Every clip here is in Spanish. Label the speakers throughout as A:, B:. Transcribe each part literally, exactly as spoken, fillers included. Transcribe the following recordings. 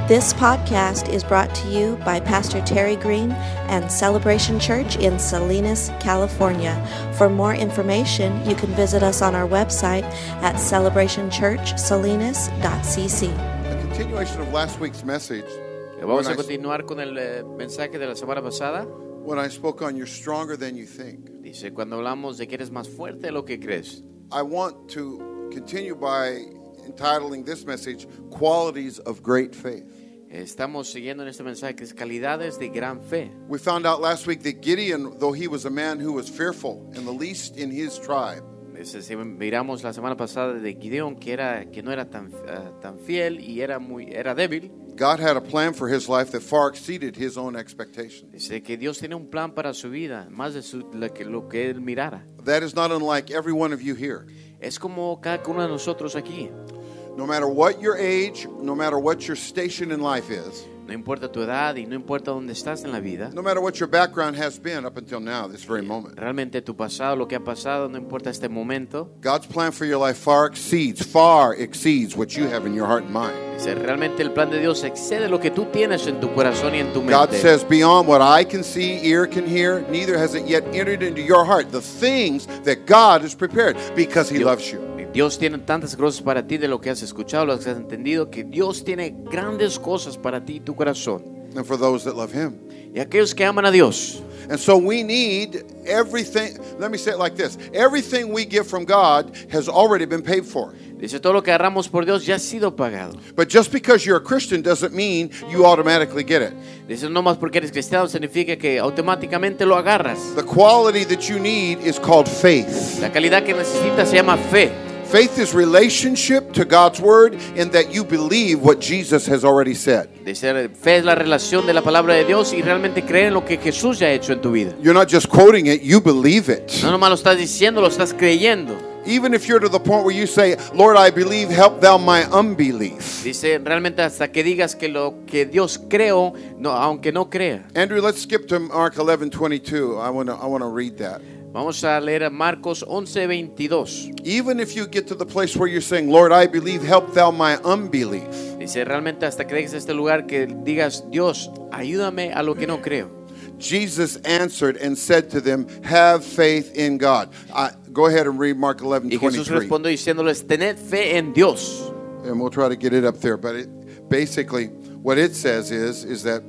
A: This podcast is brought to you by Pastor Terry Green and Celebration Church in Salinas, California. For more information, you can visit us on our website at celebration church salinas dot c c.
B: A continuation of last week's message.
C: Vamos a continuar con el eh, mensaje de la semana pasada.
B: When I spoke on you're stronger than you think.
C: Dice, cuando hablamos de que eres más fuerte de lo que crees.
B: I want to continue by entitling this message Qualities of Great Faith.
C: Estamos siguiendo en este mensaje que es calidades de gran fe.
B: We found out last week that Gideon, though he was a man who was fearful and the least in his tribe,
C: Si miramos la semana pasada de Gideón, que era que no era tan uh, tan fiel y era muy era débil.
B: God had a plan for his life that far exceeded his own expectations.
C: Dice que Dios tiene un plan para su vida, más de su, lo, que, lo que él mirara.
B: That is not unlike every one of you here.
C: Es como cada uno de nosotros aquí.
B: No matter what your age, no matter what your station in life is,
C: no importa tu edad y no importa dónde estás en la vida,
B: no matter what your background has been up until now, this very moment,
C: realmente tu pasado, lo que ha pasado, no importa este momento,
B: God's plan for your life far exceeds, far exceeds what you have in your heart and mind.
C: Dice, realmente el plan de Dios excede lo que tú tienes en tu corazón y en tu mente.
B: God says, beyond what I can see, ear can hear, neither has it yet entered into your heart the things that God has prepared, because He
C: Dios,
B: loves you.
C: Dios tiene tantas cosas para ti de lo que has escuchado, lo que has entendido, que Dios tiene grandes cosas para ti y tu corazón.
B: And for those that love Him.
C: Y aquellos que aman a Dios.
B: And so we need everything, let me say it like this, everything we get from God has already been paid for.
C: Dice, todo lo que agarramos por Dios ya ha sido pagado.
B: But just because you're a Christian doesn't mean you automatically get it.
C: Dice, no más porque eres cristiano significa que automáticamente lo agarras.
B: The quality that you need is called faith.
C: La calidad que necesitas se llama fe.
B: Faith is relationship to God's word in that you believe what Jesus has already said.
C: Dice, fe es la relación de la palabra de Dios y realmente creer en lo que Jesús ya ha hecho en tu vida.
B: You're not just quoting it, you believe it.
C: No nomás lo estás diciendo, lo estás creyendo.
B: Even if you're to the point where you say, Lord, I believe, help thou my unbelief.
C: Dice, realmente hasta que digas que lo que Dios creo, no, aunque no crea.
B: Andrew, let's skip to Mark eleven twenty-two. I want to I want to read that.
C: Vamos a leer Marcos once veintidós.
B: Even if you get to the place where you're saying, Lord, I believe, help thou my unbelief.
C: Dice, realmente hasta que llegues a este lugar que digas, Dios, ayúdame a lo que no creo.
B: Jesus answered and said to them, have faith in God. Uh, go ahead and read Mark eleven
C: Y Jesús
B: twenty-three.
C: respondió diciéndoles, tened fe en Dios.
B: And we'll try to get it up there. But it, basically, what it says is, is that,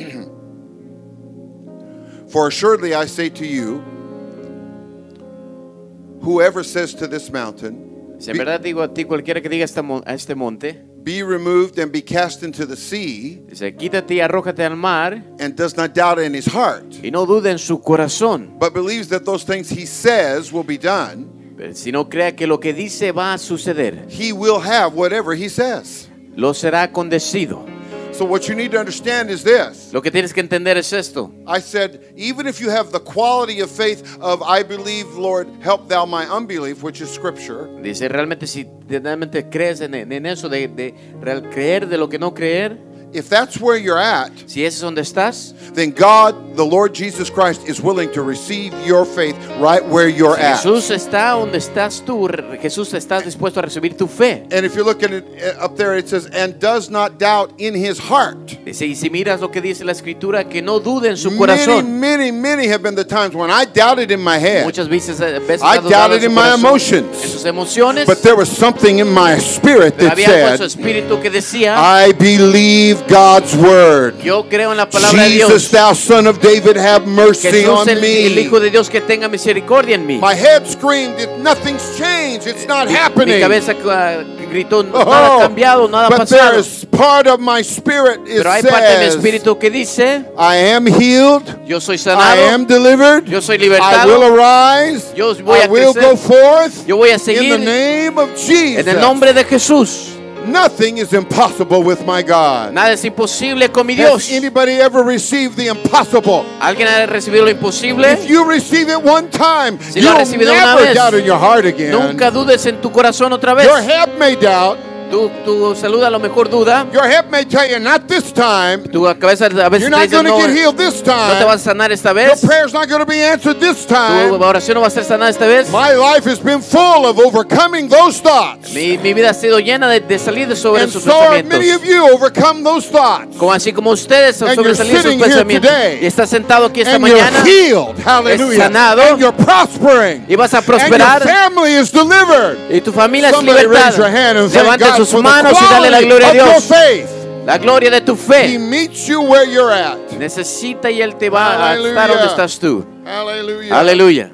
B: for assuredly I say to you, whoever says to this mountain,
C: Si en verdad digo a ti, cualquiera que diga a este monte,
B: be removed and be cast into the sea,
C: dice, quítate y arrójate al mar,
B: and does not doubt in his heart,
C: y no dude en su corazón,
B: but believes that those things he says will be done,
C: pero si no crea que lo que dice va a suceder,
B: he will have whatever he says.
C: lo será acontecido.
B: So what you need to understand is this.
C: Lo que tienes que entender es esto.
B: I said, even if you have the quality of faith of I believe, Lord, help thou my unbelief, which is scripture.
C: Dice, realmente si realmente crees en, en eso de, de real creer de lo que no creer,
B: If that's where you're at,
C: si ese es donde estás,
B: then God, the Lord Jesus Christ, is willing to receive your faith right where you're
C: si
B: at.
C: Jesús está donde estás tú, Jesús está dispuesto a recibir tu fe.
B: And if you look at it up there, it says, and does not doubt in his heart.
C: Dice, y si miras lo que dice la escritura, que no dude en su
B: Many,
C: corazón.
B: many, many have been the times when I doubted in my head.
C: Muchas veces, veces
B: I
C: ha dudado
B: doubted
C: en
B: in
C: su
B: my
C: corazón,
B: emotions.
C: en sus emociones,
B: But there was something in my spirit
C: pero
B: that
C: había algo en su
B: said,
C: espíritu que decía,
B: I believe God's word.
C: yo creo en la palabra de Dios.
B: Jesus, thou son of David, have mercy
C: Jesús,
B: on
C: el, el
B: me.
C: Hijo de Dios, que tenga misericordia en mí.
B: My head screamed, nothing's changed, it's not
C: Mi, mi
B: happening.
C: cabeza uh, gritó, nada
B: Oh,
C: ha cambiado, nada ha
B: but there
C: pasado.
B: is part of my spirit, it
C: Pero hay parte de mi
B: says,
C: espíritu que dice,
B: I am healed,
C: yo soy
B: I
C: sanado,
B: am delivered,
C: yo soy
B: I
C: libertado,
B: will arise,
C: yo voy
B: I
C: a
B: will
C: crecer,
B: go forth
C: yo voy a
B: in
C: seguir
B: the name of Jesus.
C: en el nombre de Jesús.
B: Nothing is impossible with my God.
C: Nada es imposible con mi Dios.
B: Has anybody ever received the impossible?
C: ¿Alguien ha recibido lo imposible?
B: If you receive it one time,
C: Si lo
B: you'll
C: has recibido una
B: never
C: vez,
B: doubt in your heart again.
C: nunca dudes en tu corazón otra vez.
B: Your head may doubt,
C: Tu, tu salud a lo mejor duda.
B: Your hip may tell you, not this time.
C: Tu cabeza a veces
B: You're
C: te
B: not
C: dice,
B: going to
C: no,
B: get healed this
C: no te
B: time.
C: vas a sanar esta
B: Your
C: vez.
B: prayer's not going to be answered this
C: Tu
B: time.
C: oración no va a ser sanada esta vez.
B: My life has been full of overcoming those thoughts.
C: Mi, mi vida ha sido llena de, de salir sobre
B: And
C: sus
B: so have many of
C: pensamientos.
B: you overcome those thoughts.
C: Como así como ustedes han
B: And you're
C: sobresalido sus
B: sitting here
C: pensamientos.
B: today.
C: Y estás sentado aquí esta
B: And you're
C: mañana.
B: healed. Hallelujah.
C: sanado.
B: And you're prospering.
C: Y vas a
B: And
C: prosperar.
B: your family is delivered.
C: Y tu familia es
B: Somebody raise your
C: libertada.
B: hand and thank
C: Levante
B: God
C: sus
B: for the
C: manos y dale la
B: quality
C: gloria a
B: of your
C: Dios.
B: faith.
C: La gloria de tu
B: He
C: fe.
B: meets you where you're at.
C: Necesita y Él te va a
B: Hallelujah.
C: estar donde estás tú.
B: Hallelujah.
C: Aleluya.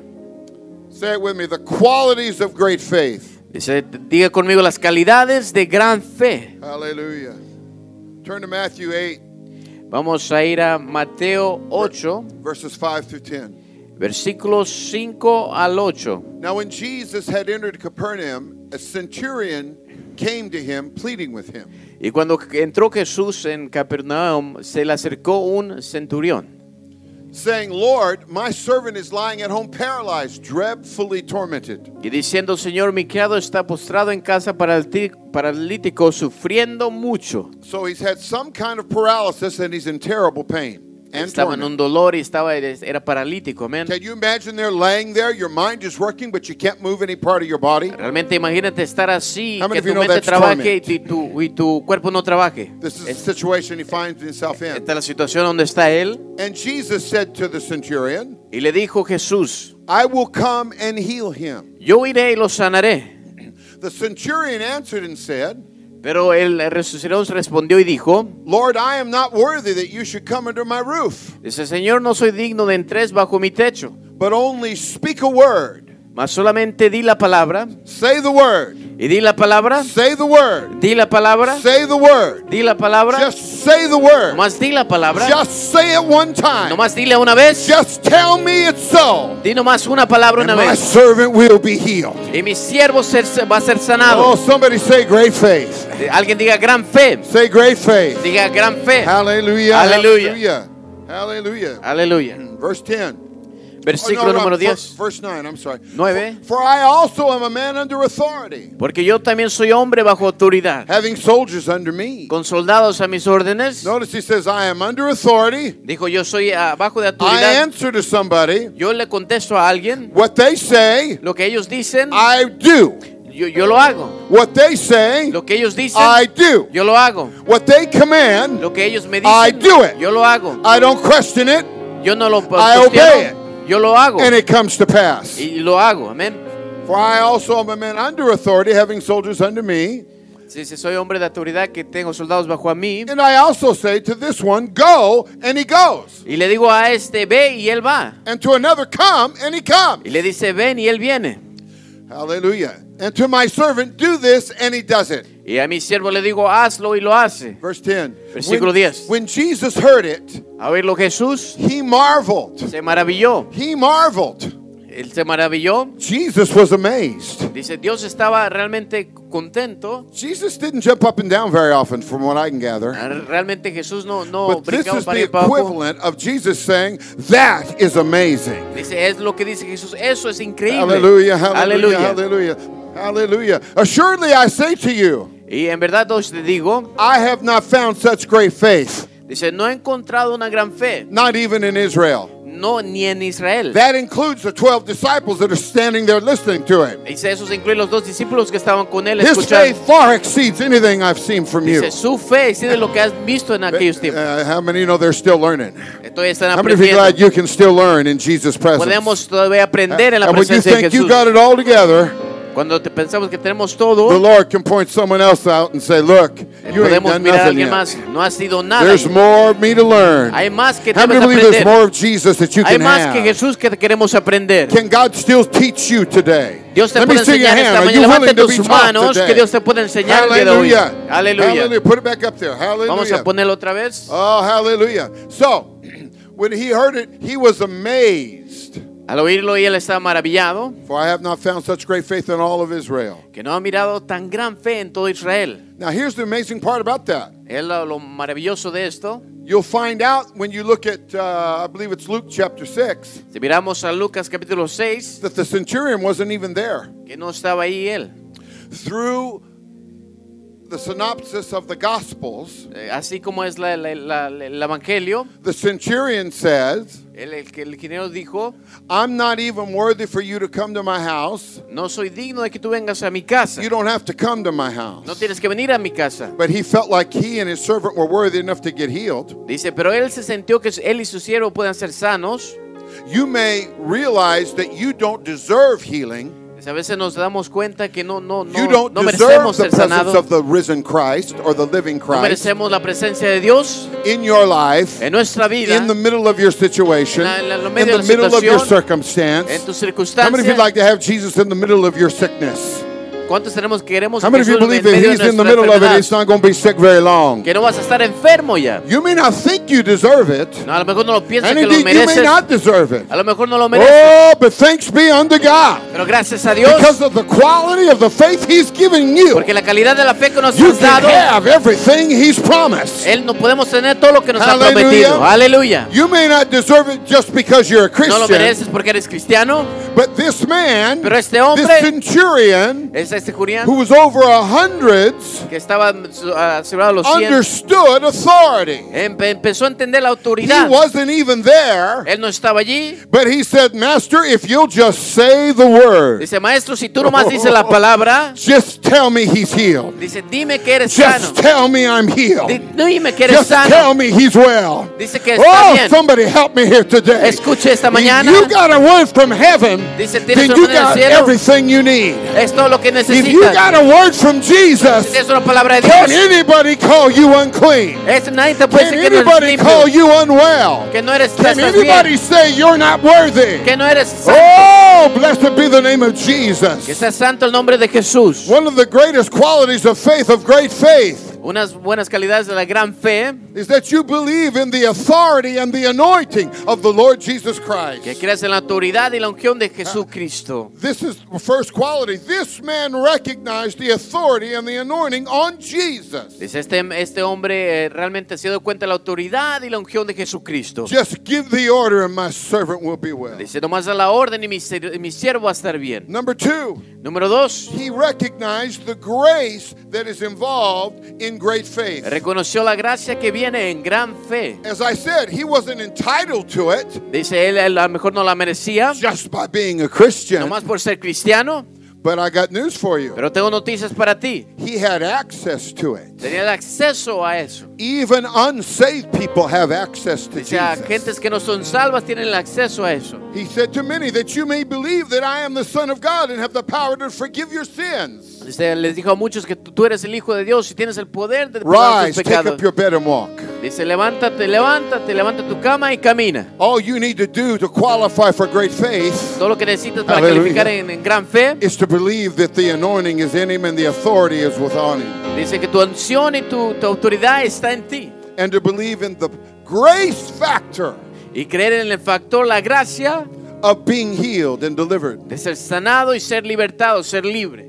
B: Say it with me. The qualities of great faith.
C: Dice, diga conmigo las calidades de gran fe.
B: Hallelujah. Turn to Matthew eight,
C: Vamos a ir a Mateo ocho,
B: verses five through ten.
C: versículos cinco al ocho.
B: Now, when Jesus had entered Capernaum, a centurion came to him, pleading with him.
C: Y cuando entró Jesús en Capernaum, se le acercó un centurión,
B: saying, Lord, my servant is lying at home paralyzed, dreadfully tormented.
C: y diciendo, Señor, mi criado está postrado en casa paralí- paralítico, sufriendo mucho.
B: So he's had some kind of paralysis and he's in terrible pain and
C: Estaba en
B: torment.
C: un dolor y estaba, era paralítico, amén.
B: Can you imagine they're laying there, your mind is working, but you can't move any part of your body?
C: Realmente imagínate estar así,
B: How many
C: que
B: of you
C: tu
B: know
C: mente
B: that's
C: trabaje y
B: torment?
C: tu, y tu cuerpo no trabaje.
B: This is the
C: Es-
B: situation he finds himself in.
C: Esta es la situación donde está él.
B: And Jesus said to the centurion,
C: Y le dijo Jesús,
B: I will come and heal him.
C: yo iré y lo sanaré.
B: The centurion answered and said,
C: Pero el resucitado respondió y dijo,
B: Lord, I am not worthy that you should come under my roof,
C: dice, Señor, no soy digno de entres bajo mi techo,
B: but only speak a word.
C: mas solamente di la palabra.
B: Say the word.
C: Y di la palabra,
B: Say the word.
C: di la palabra,
B: Say the word.
C: di la palabra.
B: Just say the word.
C: Nomás di la palabra.
B: Just say it one time.
C: Nomás dile una vez.
B: Just tell me it's so.
C: Di nomás una palabra
B: And
C: una
B: my
C: vez.
B: servant will be healed.
C: Y mi siervo ser- va a ser
B: Oh,
C: sanado.
B: somebody say great faith.
C: Alguien diga gran fe.
B: Say great faith.
C: Diga gran fe.
B: Hallelujah.
C: Hallelujah.
B: Hallelujah. Hallelujah.
C: Aleluya.
B: Verse ten.
C: Versículo
B: Oh, no, no,
C: número
B: ver-
C: diez.
B: Verse nine, I'm sorry.
C: Nueve.
B: For, for I also am a man under authority,
C: Porque yo también soy hombre bajo autoridad,
B: having soldiers under me.
C: con soldados a mis órdenes.
B: Notice he says, I am under authority.
C: Dijo, yo soy abajo de
B: I
C: autoridad.
B: answer to somebody.
C: Yo le contesto a alguien
B: What they say,
C: lo que ellos dicen,
B: I do.
C: yo, yo lo hago.
B: What they say,
C: Lo que ellos dicen,
B: I do.
C: yo lo hago.
B: What they command,
C: Lo que ellos me
B: I
C: dicen,
B: do it.
C: yo lo hago.
B: I don't question it,
C: Yo no lo
B: I obey
C: cuestiono, yo lo hago.
B: and it comes to pass.
C: Y lo hago, amén.
B: For I also am a man under authority, having soldiers under me.
C: Sí, sí, soy hombre de autoridad que tengo soldados bajo a mí.
B: And I also say to this one, go, and he goes.
C: Y le digo a este, ve y él va.
B: And to another, come, and he comes.
C: Y le dice, ven y él viene.
B: Hallelujah. And to my servant, do this, and he does it.
C: Y a mi siervo le digo, hazlo y lo hace.
B: Verse ten.
C: Versículo
B: When,
C: diez.
B: when Jesus heard it,
C: A oírlo Jesús,
B: he marveled.
C: se maravilló.
B: He marveled.
C: Él se maravilló.
B: Jesus was amazed.
C: Dice, Dios estaba realmente contento.
B: Jesus didn't jump up and down very often, from what I can gather.
C: Realmente Jesús no, no
B: But this
C: brincaba
B: is
C: para
B: the
C: ir para abajo.
B: equivalent of Jesus saying, that is amazing.
C: Dice, es lo que dice Jesús. Eso es increíble.
B: Hallelujah, hallelujah,
C: Aleluya.
B: hallelujah, hallelujah. Assuredly I say to you,
C: Y en verdad os te digo,
B: I have not found such great faith,
C: dice, no he encontrado una gran fe.
B: not even in Israel.
C: No, ni en Israel.
B: That includes the twelve disciples that are standing there listening to him.
C: Dice, esos incluyen los dos discípulos que estaban con él
B: His
C: escuchando.
B: faith far exceeds anything I've seen from you.
C: Dice, su fe excede lo que has visto en aquellos tiempos.
B: Uh, how many know they're still learning?
C: Entonces están
B: How many of you
C: aprendiendo.
B: glad you can still learn in Jesus' presence?
C: Podemos todavía aprender en la
B: And when you
C: presencia de
B: think you
C: Jesús.
B: got it all together,
C: Cuando te pensamos que tenemos
B: the
C: todo,
B: Lord can point someone else out and say, look, you ain't
C: podemos
B: done
C: mirar a
B: nothing
C: alguien
B: yet.
C: más. No ha sido nada.
B: There's more of me to learn.
C: Hay más que
B: How many
C: debes
B: believe there's
C: aprender.
B: more of Jesus that you
C: Hay
B: can
C: más que
B: have?
C: Jesús que queremos aprender.
B: Can God still teach you today?
C: Dios te
B: Let me
C: puede
B: see your
C: enseñar esta
B: hand. Are
C: mañana.
B: you
C: Levante
B: willing to be
C: tus
B: taught
C: manos que
B: today?
C: Dios te puede enseñar el día de hoy.
B: Hallelujah.
C: Aleluya.
B: Hallelujah. Put it back up there.
C: Vamos a
B: Hallelujah.
C: ponerlo otra vez.
B: Oh, hallelujah. So, when he heard it, he was amazed.
C: Al oírlo, y él estaba maravillado,
B: For I have not found such great faith in all of Israel.
C: que no ha mirado tan gran fe en todo Israel.
B: Now, here's the amazing part about that.
C: Es lo, lo maravilloso de esto.
B: You'll find out when you look at, uh, I believe it's Luke chapter six,
C: Si miramos a Lucas capítulo seis,
B: that the centurion wasn't even there.
C: que no estaba ahí él.
B: Through the synopsis of the Gospels,
C: eh, así como es la, la, la, el Evangelio,
B: the centurion says,
C: el, el, el ingeniero dijo,
B: I'm not even worthy for you to come to my house.
C: no soy digno de que tú vengas a mi casa.
B: You don't have to come to my house.
C: No tienes que venir a mi casa.
B: But he felt like he and his servant were worthy enough to get healed.
C: Dice, pero él se sintió que él y su siervo puedan ser sanos.
B: You may realize that you don't deserve healing.
C: A veces nos damos cuenta que no, no,
B: You
C: no,
B: don't
C: no
B: deserve
C: merecemos
B: the
C: ser
B: presence
C: sanados.
B: of the risen Christ or the living
C: No
B: Christ
C: merecemos la presencia de Dios
B: in your life,
C: en nuestra vida,
B: in the middle of your situation,
C: en la- en lo
B: in
C: medio
B: the
C: de la
B: middle of your
C: situación,
B: circumstance.
C: en tus
B: How many of
C: circunstancias.
B: you like to have Jesus in the middle of your sickness?
C: ¿Cuántos tenemos que queremos
B: How
C: a
B: many of you
C: Jesús en
B: believe that
C: medio de
B: he's in the
C: nuestra
B: middle of it,
C: enfermedad?
B: he's not going to be sick very long?
C: Que no vas a estar enfermo ya.
B: You may not think you deserve it,
C: No, a lo mejor no lo piensas
B: and
C: que lo
B: indeed you may
C: mereces.
B: not deserve it.
C: A lo mejor no lo mereces.
B: Oh, but thanks be unto God.
C: Pero gracias a Dios,
B: Because of the quality of the faith he's given you,
C: porque la calidad de la fe que nos
B: you
C: has
B: can
C: dado,
B: have everything he's promised.
C: Él no podemos tener todo lo que nos ha
B: Hallelujah.
C: prometido. Aleluya.
B: You may not deserve it just because you're a
C: No lo
B: Christian,
C: mereces porque eres cristiano,
B: but this man,
C: pero este
B: this
C: hombre,
B: centurion,
C: es este Julián,
B: who was over a hundreds,
C: que estaba asegurado a los cien,
B: understood authority.
C: empe- empezó a entender la
B: He
C: autoridad.
B: wasn't even there,
C: Él no estaba allí.
B: but he said, Master, if you'll just say the word,
C: Dice, maestro, si tú nomás dices la palabra,
B: just tell me he's healed.
C: dice, dime que eres sano.
B: Just tell me I'm healed.
C: Di- Dime que eres
B: Just
C: sano.
B: tell me he's well.
C: Dice que está
B: Oh,
C: bien.
B: somebody help me here today.
C: Escuche esta
B: If
C: mañana.
B: you got a word from heaven,
C: Dice, tienes
B: then
C: una
B: you
C: orden del
B: got
C: cielo.
B: everything you need.
C: Es todo lo que
B: If you
C: necesitas.
B: got a word from
C: Si
B: Jesus,
C: tienes una palabra de
B: can
C: Dios,
B: anybody call you unclean?
C: es, nadie te puede
B: Can
C: decir que no eres
B: anybody call
C: limpio,
B: you unwell?
C: que no eres
B: Can
C: estás
B: anybody
C: bien,
B: say you're not worthy?
C: que no eres santo.
B: Oh, blessed be the name of
C: Que
B: Jesus.
C: sea santo el nombre de Jesús.
B: One of the greatest qualities of faith, of great faith,
C: Unas buenas calidades de la gran fe,
B: is that you believe in the authority and the anointing of the Lord Jesus
C: que
B: Christ.
C: creas en la autoridad y la unción de Jesucristo.
B: This is the first quality. This man recognized the authority and the anointing on Jesus.
C: Dice, este, este hombre eh, realmente se dio cuenta de la autoridad y la unción de Jesucristo.
B: Just give the order and my servant will be well.
C: Dice, nomás da la orden y mi, ser- mi siervo va a estar bien.
B: Number two,
C: Número dos,
B: he recognized the grace that is involved in great faith.
C: reconoció la gracia que viene en gran fe.
B: As I said, he wasn't entitled to it
C: Dice, él, él a lo mejor no la merecía,
B: just by being a Christian.
C: nomás por ser cristiano,
B: But I got news for you.
C: pero tengo noticias para ti.
B: He had access to it.
C: Tenía el acceso a eso.
B: Even unsaved people have access to
C: Dice, a
B: Jesus.
C: gentes que no son salvas tienen el acceso a eso.
B: He said to many that you may believe that I am the Son of God and have the power to forgive your sins.
C: Dice, les dijo a muchos que tú, tú eres el Hijo de Dios y tienes el poder de perdonar
B: Rise,
C: tus
B: take
C: pecados.
B: up your bed and walk.
C: Dice, levántate, levántate, levanta tu cama y camina.
B: All you need to do to qualify for great faith
C: Todo lo que necesitas para
B: Aleluya.
C: calificar en, en gran fe,
B: is to believe that the anointing is in him and the authority is within him.
C: dice que tu unción y tu, tu autoridad está en ti.
B: And to believe in the grace factor
C: Y creer en el factor, la gracia
B: of being healed and delivered.
C: de ser sanado y ser libertado, ser libre.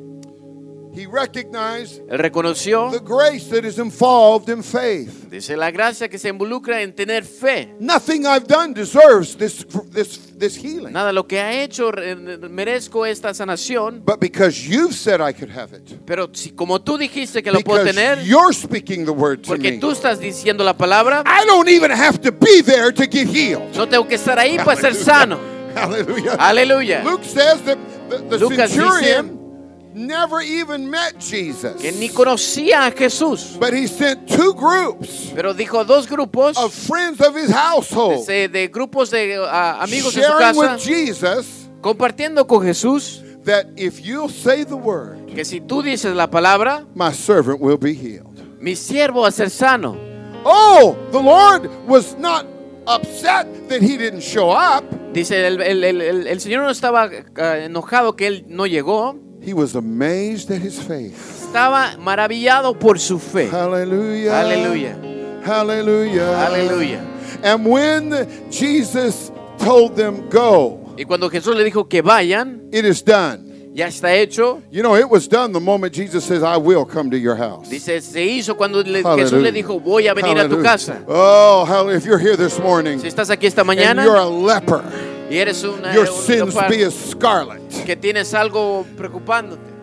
B: He recognized
C: Él reconoció,
B: the grace that is involved in faith.
C: dice, la gracia que se involucra en tener fe.
B: Nothing I've done deserves this, this, this healing.
C: Nada, lo que ha hecho, eh, merezco esta sanación,
B: But because you've said I could have it,
C: pero si como tú dijiste que lo puedo
B: because
C: tener,
B: you're speaking the word to
C: porque
B: me,
C: tú estás diciendo la palabra,
B: I don't even have to be there to get healed.
C: no tengo que estar ahí para ser sano.
B: Hallelujah.
C: Aleluya.
B: Luke says that the, the
C: Lucas
B: centurion never even met Jesus.
C: Que ni conocía a Jesús,
B: But he sent two groups
C: pero dijo dos grupos
B: of friends of his household
C: de, de grupos de uh, amigos de su
B: sharing
C: casa,
B: with Jesus
C: compartiendo con Jesús
B: that if you'll say the word,
C: que si tú dices la palabra,
B: my servant will be healed.
C: mi siervo va a ser sano.
B: Oh, the Lord was not upset that he didn't show up.
C: Dice, el, el, el, el, el Señor no estaba uh, enojado que él no llegó,
B: He was amazed at his faith.
C: estaba maravillado por su fe.
B: Hallelujah.
C: Aleluya.
B: Hallelujah.
C: Aleluya.
B: And when Jesus told them, go,
C: Y cuando Jesús le dijo que vayan,
B: it is done.
C: ya está hecho.
B: You know, it was done the moment Jesus says, I will come to your house.
C: Dice, se hizo cuando le-
B: Hallelujah.
C: Jesús le dijo, voy a venir a tu
B: Hallelujah.
C: casa.
B: Oh, hallelujah. If you're here this morning
C: Si estás aquí esta
B: and
C: mañana
B: you're a leper,
C: y eres una,
B: your
C: un
B: sins
C: leopardo,
B: be as scarlet.
C: que tienes algo preocupándote,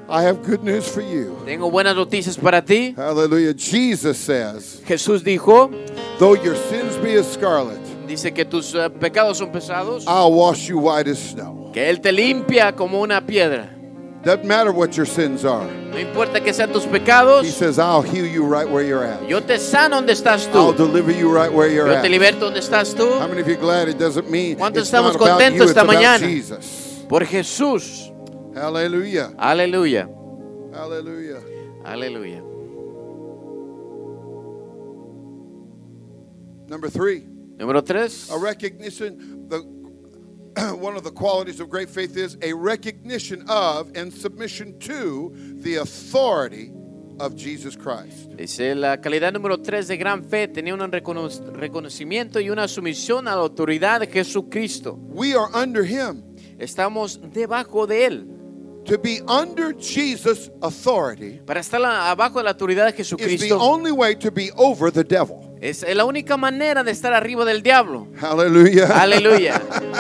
B: I have good news for you.
C: Tengo buenas noticias para ti.
B: Hallelujah. Jesus says,
C: Jesús dijo,
B: though your sins be as scarlet,
C: dice que tus uh, pecados son pesados,
B: I'll wash you white as snow.
C: que Él te limpia como una piedra.
B: Doesn't matter what your sins are.
C: No importa que sean tus
B: He
C: pecados,
B: says, I'll heal you right where you're at.
C: yo te sano donde estás
B: I'll
C: tú.
B: deliver you right where you're
C: Yo te
B: at.
C: liberto donde estás tú.
B: How many of you glad it doesn't mean
C: ¿Cuántos
B: it's not
C: estamos
B: about
C: contentos
B: you, it's
C: esta
B: about
C: mañana?
B: Jesus?
C: Por Jesús.
B: Hallelujah.
C: Aleluya.
B: Hallelujah.
C: Aleluya.
B: Number three,
C: Número tres.
B: a recognition. The one of the qualities of great faith is a recognition of and submission to the authority of Jesus Christ.
C: Dice la calidad número tres de gran fe tenía un recono- reconocimiento y una sumisión a la autoridad de Jesucristo.
B: We are under Him.
C: Estamos debajo de Él.
B: To be under Jesus' authority
C: Para estar la- abajo de la autoridad de
B: is the
C: Jesucristo
B: only way to be over the devil.
C: es la única manera de estar arriba del diablo.
B: Hallelujah.
C: Aleluya.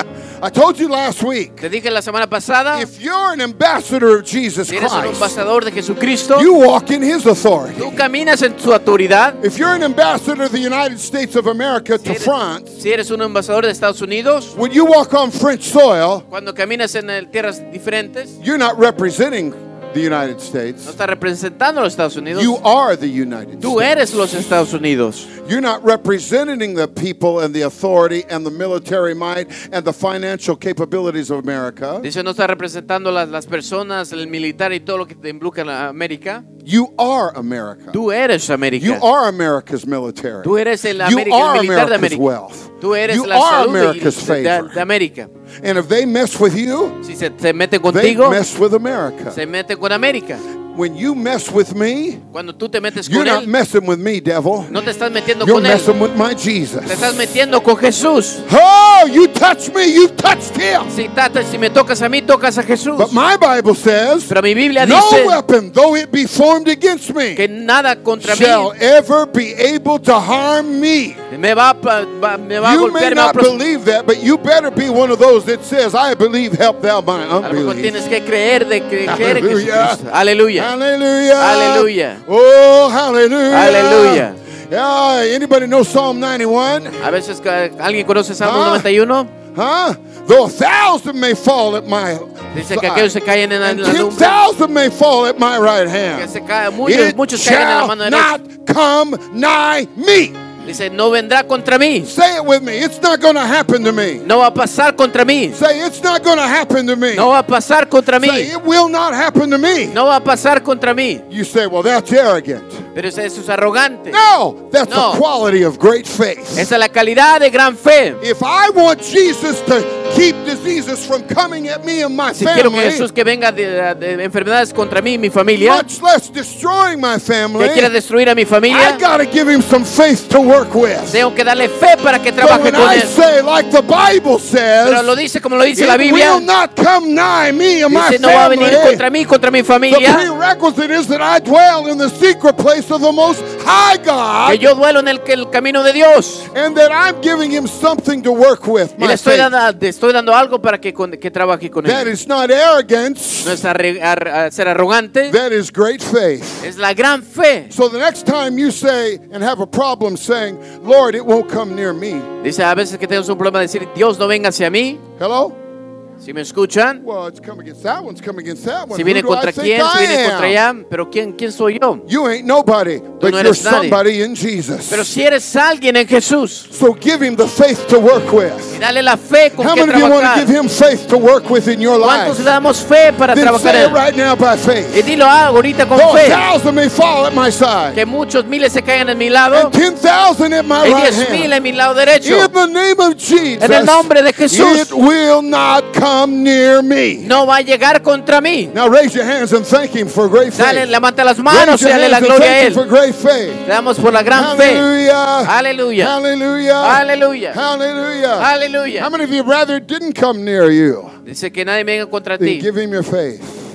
B: I told you last week,
C: Te dije la semana pasada,
B: if you're an ambassador of Jesus
C: si eres un
B: Christ,
C: embajador de Jesucristo,
B: you walk in His authority.
C: tú caminas en su autoridad.
B: If you're an ambassador of the United States of America
C: Si
B: to
C: eres,
B: France,
C: si eres un embajador de Estados Unidos,
B: when you walk on French soil,
C: cuando caminas en eh, tierras diferentes,
B: you're not representing the United
C: no
B: States.
C: estás representando a los Estados Unidos.
B: You are the United
C: Tú
B: States.
C: eres los Estados Unidos.
B: You're not representing the people and the authority and the military might and the financial capabilities of America.
C: Dice, no está representando las, las personas, el militar y todo lo que te involucra en la América.
B: You are America.
C: Tú eres América.
B: You are America's military.
C: Tú eres el,
B: You
C: América,
B: are
C: el militar de
B: America's
C: América.
B: wealth.
C: Tú eres
B: You
C: la
B: are
C: salud de,
B: America's
C: de- de-
B: favor.
C: de América.
B: And if they mess with you,
C: Si se te mete
B: they
C: contigo,
B: mess with America.
C: se mete con América.
B: When you mess with me,
C: Cuando tú te metes
B: you're
C: con
B: not
C: él,
B: messing with me, devil.
C: no te estás metiendo
B: You're
C: con él.
B: messing with my Jesus.
C: Te estás metiendo con Jesús.
B: Oh, you touch me, you touched him.
C: Si, tata, si me tocas a mí, tocas a Jesús.
B: But my Bible says,
C: Pero mi Biblia
B: no
C: dice
B: weapon, though it be formed against me,
C: que nada contra
B: shall
C: mí
B: ever be able to harm me.
C: me va, a pa- va- me va a
B: You may
C: golpear, me va a
B: not
C: pros-
B: believe that, but you better be one of those that says, I believe, help thou my
C: A lo mejor
B: unbelief.
C: tienes que creer de que creer en
B: Hallelujah.
C: Jesucristo. Aleluya.
B: Hallelujah.
C: Aleluya.
B: Oh, hallelujah.
C: Aleluya.
B: Yeah, anybody know Psalm ninety-one?
C: A veces que alguien conoce Salmo
B: Ah.
C: noventa y uno.
B: Huh? Though a thousand may fall at my
C: Dice que aquellos se
B: side,
C: caen en la,
B: and
C: en la
B: ten
C: lumbre.
B: thousand may fall at my right
C: Que
B: hand,
C: se cae, muchos,
B: it
C: muchos caen en la
B: shall
C: mano derecha.
B: not come nigh me.
C: Dice, no vendrá contra mí.
B: Say it with me. It's not going to happen to me.
C: No va a pasar contra mí.
B: Say, it's not going to happen to me.
C: No va a pasar contra
B: Say,
C: mí.
B: it will not happen to me.
C: No va a pasar contra mí.
B: You say, well, that's arrogant.
C: Pero eso es arrogante.
B: No, that's
C: No.
B: the quality of great faith.
C: Esa es la calidad de gran fe.
B: If I want Jesus to keep diseases from coming at me and my
C: Si quiero que
B: family,
C: Jesús que venga de, de enfermedades contra mí y mi familia,
B: much less destroying my family,
C: que quiera destruir a mi
B: I
C: familia,
B: got to give him some faith to work with.
C: tengo que darle fe para que
B: So
C: trabaje
B: when
C: con
B: I
C: él.
B: say, like the Bible
C: Pero lo
B: says,
C: dice como lo dice la
B: it
C: Biblia.
B: will not come nigh me and my
C: Dice, no va a venir
B: family.
C: contra mí, contra mi
B: The
C: familia.
B: prerequisite is that I dwell in the secret place of the Most High
C: Que
B: God,
C: yo duelo en el, el camino de Dios.
B: and that I'm giving him something to work with.
C: Y le
B: My
C: estoy
B: faith.
C: dando, te estoy dando algo para que, con- que trabaje con
B: That
C: él.
B: is not arrogance.
C: No es arre- ar- a- ser arrogante,
B: That is great faith.
C: es la gran fe.
B: So the next time you say and have a problem saying, Lord, it won't come near me.
C: Dice a veces que tenemos un problema de decir, Dios no venga hacia mí.
B: Hello?
C: Si me escuchan,
B: Well, it's come against that one. It's come against that one.
C: si
B: Who
C: viene
B: do I
C: contra
B: think
C: quién, si
B: I
C: viene contra
B: am?
C: allá, pero ¿quién, quién soy yo?
B: You ain't nobody, but
C: no
B: you're
C: eres nadie.
B: somebody in Jesus.
C: Pero si eres alguien en Jesús,
B: So give him the faith to work
C: y
B: with.
C: dale la fe con
B: How
C: que
B: many of you want to
C: trabajar.
B: give him faith to work with in your
C: ¿Cuántos
B: life?
C: le damos fe para
B: Then
C: trabajar
B: say
C: en
B: it
C: él?
B: right now by faith.
C: Y dilo algo ahorita con
B: Though a
C: fe.
B: thousand may fall at my side,
C: Que muchos miles se caigan en mi lado
B: and ten thousand at my
C: y
B: right
C: diez mil
B: hand.
C: en mi lado derecho.
B: In the name of Jesus,
C: En el nombre de Jesús.
B: it will not come near me.
C: No va a llegar contra mí.
B: Now raise your hands and thank him for great
C: Dale,
B: faith.
C: levanta las
B: Raise
C: manos y
B: your
C: dale la
B: hands and
C: gloria a
B: thank him for
C: Él.
B: great faith.
C: Le damos por la gran fe.
B: Hallelujah.
C: Aleluya.
B: Hallelujah.
C: Aleluya.
B: Hallelujah. How
C: Aleluya.
B: many of you rather it didn't come near you?
C: Dice que nadie venga contra
B: Then
C: ti.
B: give him your faith.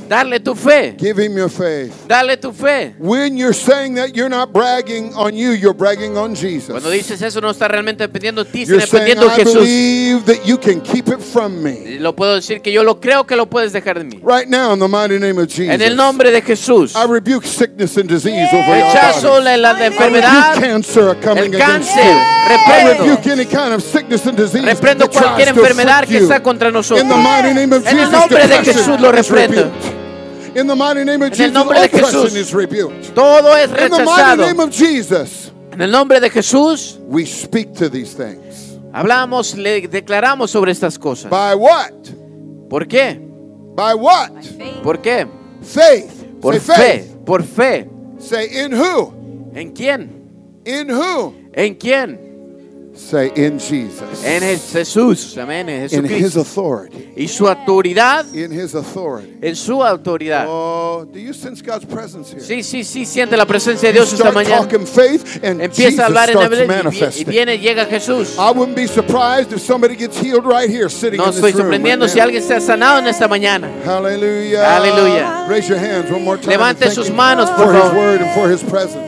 C: Darle tu fe.
B: Give him your faith.
C: Dale tu fe.
B: When you're saying that, you're not bragging on you, you're bragging on Jesus.
C: Cuando dices eso, no está realmente dependiendo de ti, sino
B: You're saying,
C: dependiendo de
B: I
C: Jesús.
B: believe that you can keep it from me.
C: Lo puedo decir que yo lo creo que lo puedes dejar de mí.
B: Right now, in the mighty name of Jesus,
C: En el nombre de Jesús.
B: I rebuke sickness and disease over your
C: Rechazo
B: body.
C: la, la
B: I
C: enfermedad,
B: rebuke cancer coming
C: el
B: against
C: cáncer.
B: you. I
C: Reprendo.
B: rebuke any kind of sickness and disease
C: Reprendo
B: that tries
C: cualquier
B: to
C: enfermedad
B: afflict
C: que
B: you.
C: está contra nosotros.
B: In the mighty name of
C: En el
B: Jesus,
C: nombre de
B: depression
C: Jesús lo
B: is
C: reprendo.
B: rebuked. In the mighty name of
C: En el
B: Jesus,
C: nombre de
B: oppression
C: Jesús.
B: is rebuked.
C: Todo es
B: In the mighty
C: rechazado.
B: name of Jesus,
C: En el nombre de Jesús,
B: we speak to these things.
C: hablamos, le declaramos sobre estas cosas.
B: By what?
C: ¿Por qué?
B: By what?
C: ¿Por qué?
B: Faith.
C: Por
B: Say
C: fe.
B: faith.
C: Por fe.
B: Say in who?
C: ¿En quién?
B: In who?
C: ¿En quién?
B: Say in Jesus.
C: En Jesús. Amén. En
B: In his
C: Jesucristo.
B: authority.
C: Y su autoridad.
B: In his authority.
C: En su autoridad.
B: Oh, do you sense God's presence here?
C: Sí, sí, sí, siente la presencia de
B: You
C: Dios esta
B: start
C: mañana.
B: talking faith and
C: Empieza
B: Jesus
C: a hablar en
B: starts
C: hebreo y
B: manifesting.
C: viene, llega Jesús.
B: I wouldn't be surprised if somebody gets healed right here, sitting
C: No
B: in
C: estoy
B: this room.
C: sorprendiendo
B: right
C: si
B: now.
C: alguien se ha sanado en esta mañana.
B: Hallelujah.
C: Aleluya.
B: Raise your hands one more time.
C: Levante
B: and thank
C: sus
B: him
C: manos, por
B: for his
C: favor.
B: word and for his presence.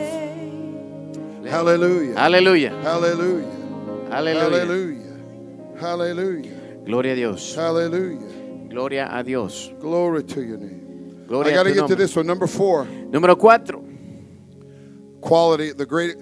B: Hallelujah.
C: Aleluya.
B: Hallelujah.
C: Aleluya.
B: Hallelujah. Hallelujah.
C: Gloria a Dios.
B: Hallelujah.
C: Gloria a Dios.
B: Glory to your name. I
C: Gloria
B: got
C: a
B: to
C: tu
B: get to
C: nombre.
B: this one. Number four.
C: Número cuatro.
B: Quality, the great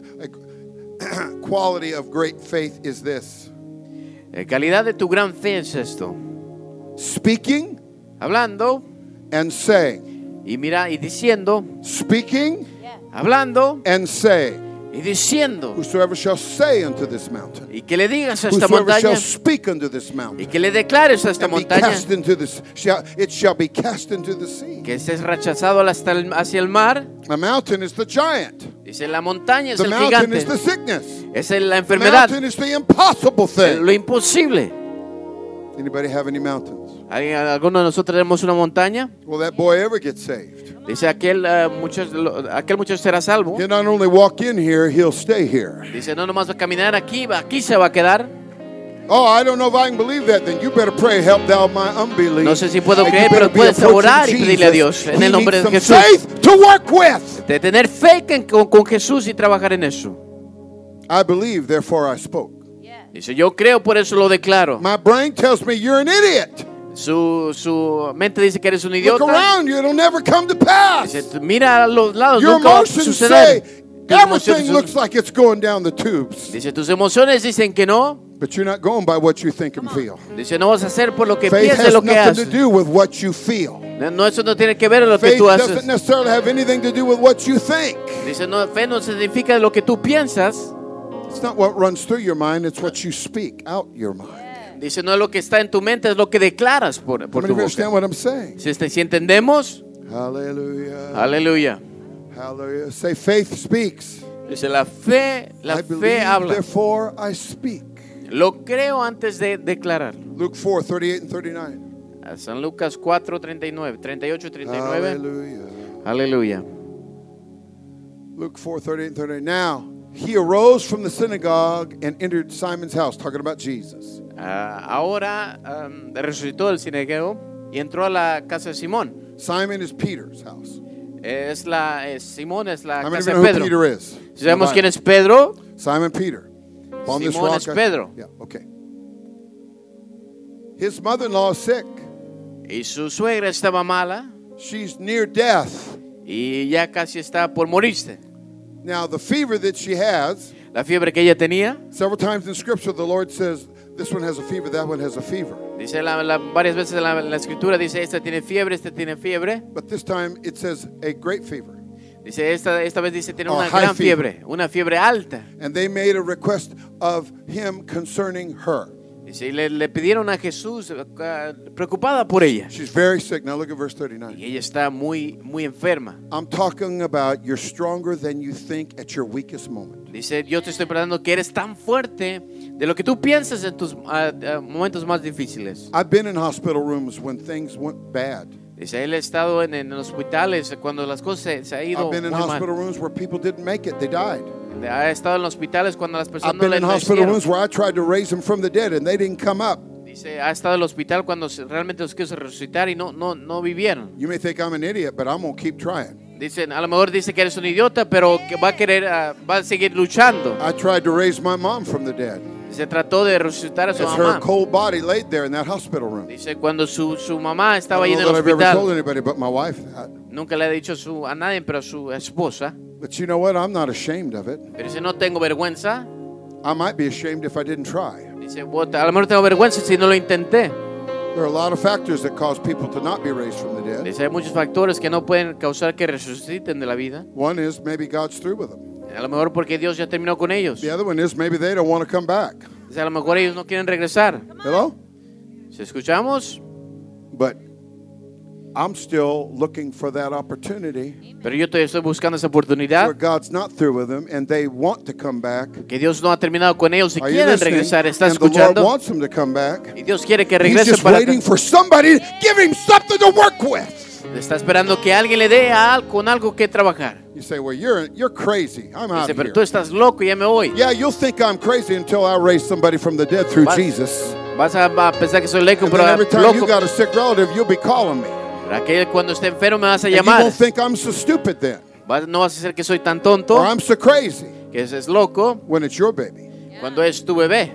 B: quality of great faith is this:
C: La calidad de tu gran fe es esto.
B: speaking
C: Hablando
B: and saying.
C: y mira y diciendo,
B: Speaking
C: hablando
B: and saying.
C: y diciendo.
B: Whosoever shall say unto this mountain.
C: Y que le digas a esta
B: Whosoever
C: montaña
B: shall speak unto this
C: y
B: mountain.
C: que le declares a esta
B: And be
C: montaña
B: cast into this, shall, it shall be cast into the sea.
C: que estés rechazado hasta el- hacia el mar.
B: A mountain is the giant.
C: Dice, la montaña es
B: The
C: el
B: mountain is
C: gigante,
B: the sickness.
C: es el- la
B: The
C: enfermedad,
B: mountain is the impossible thing.
C: lo imposible.
B: Anybody have any mountains?
C: ¿Alguien- ¿Alguno de nosotros tenemos una montaña?
B: Will that boy ever get saved?
C: Dice, aquel, eh, muchacho, lo- aquel muchacho será salvo.
B: He'll not only walk in here, he'll stay here.
C: Dice, no nomás va a caminar aquí, va- aquí se va a quedar.
B: Oh, I don't know if I can believe that. Then you better pray, help thou my unbelief.
C: No sé si puedo
B: And you
C: creer,
B: better
C: pero
B: be
C: puedes
B: approaching
C: orar y pedirle a Dios,
B: Jesus.
C: en el
B: He
C: nombre
B: needs
C: de
B: some
C: Jesús.
B: faith to work with.
C: De tener fe que- con, con Jesús y trabajar en eso.
B: I believe, therefore I spoke.
C: Dice, yo creo, por eso lo declaro.
B: My brain tells me you're an idiot.
C: Su, su mente dice que eres un
B: Look
C: idiota.
B: around you, it'll never come to pass.
C: Dice, mira a los lados,
B: Your
C: nunca va a
B: emotions
C: suceder.
B: say
C: Tus
B: everything
C: emociones-
B: looks like it's going down the tubes.
C: Dice, tus emociones dicen que no.
B: But you're not going by what you think and feel.
C: Dice, no vas a hacer por lo que
B: Faith
C: piensas,
B: has
C: lo que
B: nothing to
C: haces.
B: do with what you feel.
C: No, eso no tiene que ver con lo que
B: Faith
C: tú
B: doesn't
C: haces.
B: necessarily have anything to do with what you think.
C: Dice, no, fe no significa lo que tú piensas.
B: It's not what runs through your mind, it's what you speak out your mind.
C: Dice, no es lo que está en tu mente, es lo que declaras por, por
B: How many
C: tu
B: of you understand
C: boca.
B: what I'm saying?
C: Si, este- si entendemos,
B: Hallelujah.
C: aleluya.
B: Hallelujah. Say faith speaks.
C: Dice, la fe, la
B: I
C: fe
B: believe,
C: habla.
B: therefore I speak.
C: Lo creo antes de declarar.
B: Luke four, thirty-eight and thirty-nine.
C: A San Lucas cuatro, treinta y nueve, treinta y ocho, treinta y nueve.
B: Hallelujah.
C: Aleluya.
B: Luke four, thirty-eight and thirty-nine. Now, he arose from the synagogue and entered Simon's house, talking about Jesus.
C: Ah, ahora um, resucitó del cinegeo y entró a la casa de Simón.
B: Simon is Peter's house.
C: Es la, es, Simón es la
B: How many of
C: casa
B: you
C: de
B: know who
C: Pedro.
B: Peter is?
C: ¿Sabemos quién es Pedro?
B: Simon Peter. Upon this
C: Simón
B: rock
C: es
B: I-
C: Pedro.
B: Yeah, okay. His mother-in-law is sick.
C: Y su suegra estaba mala
B: She's near death.
C: y ya casi está por morirse.
B: Now, the fever that she has,
C: La fiebre que ella tenía,
B: several times in Scripture, the Lord says, this one has a fever, that one has a fever.
C: dice la, la- varias veces en la, en la escritura, dice, esta tiene fiebre, esta tiene fiebre.
B: But this time it says a great fever.
C: Dice, esta, esta vez dice, tiene
B: Oh,
C: una
B: high
C: gran
B: fever.
C: fiebre, una fiebre alta.
B: And they made a request of him concerning her.
C: Dice, y le, le pidieron a Jesús, uh, preocupada por ella.
B: She's very sick. Now look at verse
C: Y
B: thirty-nine.
C: ella está muy, muy enferma.
B: I'm talking about you're stronger than you think at your weakest moment.
C: Dice, yo te estoy preguntando que eres tan fuerte de lo que tú piensas en tus uh, uh, momentos más difíciles.
B: I've been in hospital rooms when things went bad.
C: Dice, él ha estado en, en hospitales cuando las cosas se, se ha ido
B: I've been in
C: muy
B: hospital
C: mal.
B: rooms where people didn't make it, they died.
C: Ha estado en hospitales cuando las personas
B: I've
C: no
B: been
C: le
B: in hospital
C: hicieron.
B: rooms where I tried to raise them from the dead and they didn't come up.
C: Dice, ha estado en el hospital cuando se- realmente los quiso resucitar y no, no, no vivieron.
B: You may think I'm an idiot, but I'm going to keep trying.
C: Dicen, a lo mejor dice que eres un idiota, pero que va a querer, ah, va a seguir luchando.
B: I tried to raise my mom from the dead.
C: Se trató de resucitar a su
B: As her
C: mamá.
B: cold body laid there in that hospital room.
C: Dice, cuando su, su mamá
B: I
C: estaba ahí
B: don't
C: en
B: know
C: el
B: that I've ever told
C: hospital,
B: anybody but my wife that.
C: nunca le ha dicho su, a nadie, pero a su esposa.
B: But you know what? I'm not ashamed of it.
C: Pero dice, no tengo vergüenza.
B: I might be ashamed if I didn't try.
C: Dice, "Bueno, a lo mejor tengo vergüenza si no lo intenté."
B: There are a lot of factors that cause people to not be raised from the dead.
C: Dice, hay muchos factores que no pueden causar que resuciten de la vida.
B: One is maybe God's through with them.
C: A lo mejor porque Dios ya terminó con ellos.
B: The other one is maybe they don't want to come back.
C: Dice, a lo mejor ellos no quieren regresar.
B: Hello?
C: ¿Se escuchamos?
B: But I'm still looking for that opportunity
C: Pero yo estoy, estoy buscando esa
B: where
C: oportunidad.
B: God's not through with them and they want to come back.
C: Que Dios no ha terminado con ellos y
B: Are you
C: quieren
B: listening?
C: regresar. ¿Está
B: And the Lord
C: escuchando?
B: wants them to come back.
C: Y Dios quiere que
B: He's
C: regresen
B: just
C: para
B: waiting
C: acá.
B: for somebody to give him something to work with.
C: Está esperando que alguien le dé a al- con algo que trabajar.
B: You say, well, you're, you're crazy. I'm out
C: Dice,
B: of
C: pero
B: here.
C: tú estás loco y ya me voy.
B: Yeah, you'll think I'm crazy until I raise somebody from the dead through
C: Vas-
B: Jesus.
C: Vas a, a pensar que soy loco,
B: And
C: pero
B: then every time you
C: loco.
B: got a sick relative, you'll be calling me.
C: Para que cuando esté enfermo me vas a
B: And you
C: llamar.
B: won't think I'm so stupid then.
C: Vas- no vas a decir que soy tan tonto,
B: Or I'm so crazy
C: que es loco,
B: when it's your baby.
C: cuando es tu bebé.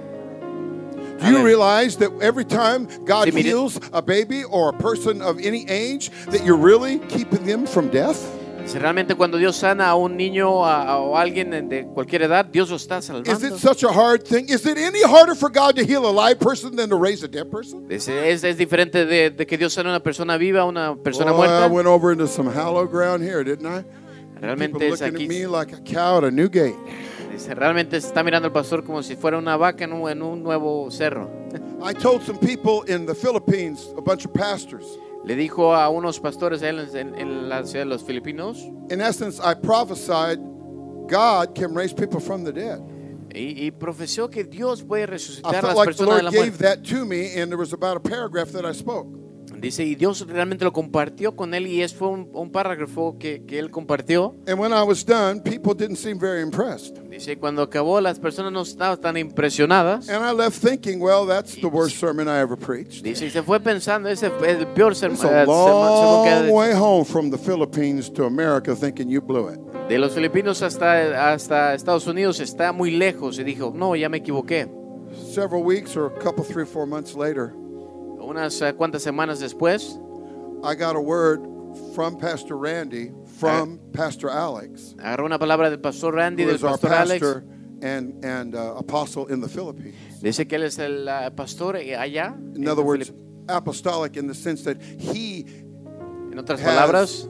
B: Do you
C: Amén.
B: realize that every time God
C: Sí, mire.
B: heals a baby or a person of any age, that you're really keeping them from death?
C: Si realmente cuando Dios sana a un niño a, a- o a alguien de cualquier edad, Dios lo está
B: Is
C: salvando.
B: it such a hard thing? Is it any harder for God to heal a live person than to raise a dead person?
C: Es, es, es diferente de, de que Dios sana a una persona viva a una persona
B: Boy, I
C: muerta.
B: went over into some hallowed ground here, didn't I? People
C: Realmente es
B: looking at
C: aquí.
B: me like a cow at a new gate.
C: Dice, realmente se está mirando al pastor como si fuera una vaca en un, en un nuevo cerro.
B: I told some people in the Philippines, a bunch of pastors.
C: Le dijo a unos pastores en, en, en la ciudad de los filipinos,
B: In essence, I prophesied God can raise people from the dead.
C: y, y profeció que Dios puede
B: I
C: resucitar a
B: felt
C: las
B: like the
C: personas de
B: Lord
C: la
B: gave
C: muerte.
B: that to me, and there was about a paragraph that I spoke.
C: Dice, y Dios realmente lo compartió con él, y es fue un, un párrafo que, que él compartió.
B: And when I was done, people didn't seem very impressed.
C: Dice, cuando acabó, las personas no estaban tan impresionadas.
B: And I left thinking, well, that's the worst sermon I ever preached.
C: Dice, y se fue pensando, ese fue el peor sermón
B: It's a
C: eh, sermón que ha
B: long
C: hecho.
B: way home from the Philippines to America thinking you blew it.
C: De los filipinos hasta, hasta Estados Unidos está muy lejos. Y dijo, no, ya me equivoqué.
B: Several weeks or a couple, three, four months later,
C: Unas eh, cuantas semanas después,
B: I got a word from Pastor Randy, from Pastor Alex,
C: agarró una palabra del pastor Randy,
B: who
C: del
B: is our
C: pastor Alex.
B: pastor and, and uh, apostle in the Philippines.
C: Dice que él es el eh, pastor allá.
B: In
C: en
B: other
C: el
B: words,
C: Filip-
B: apostolic in the sense that he
C: en otras
B: has-
C: palabras,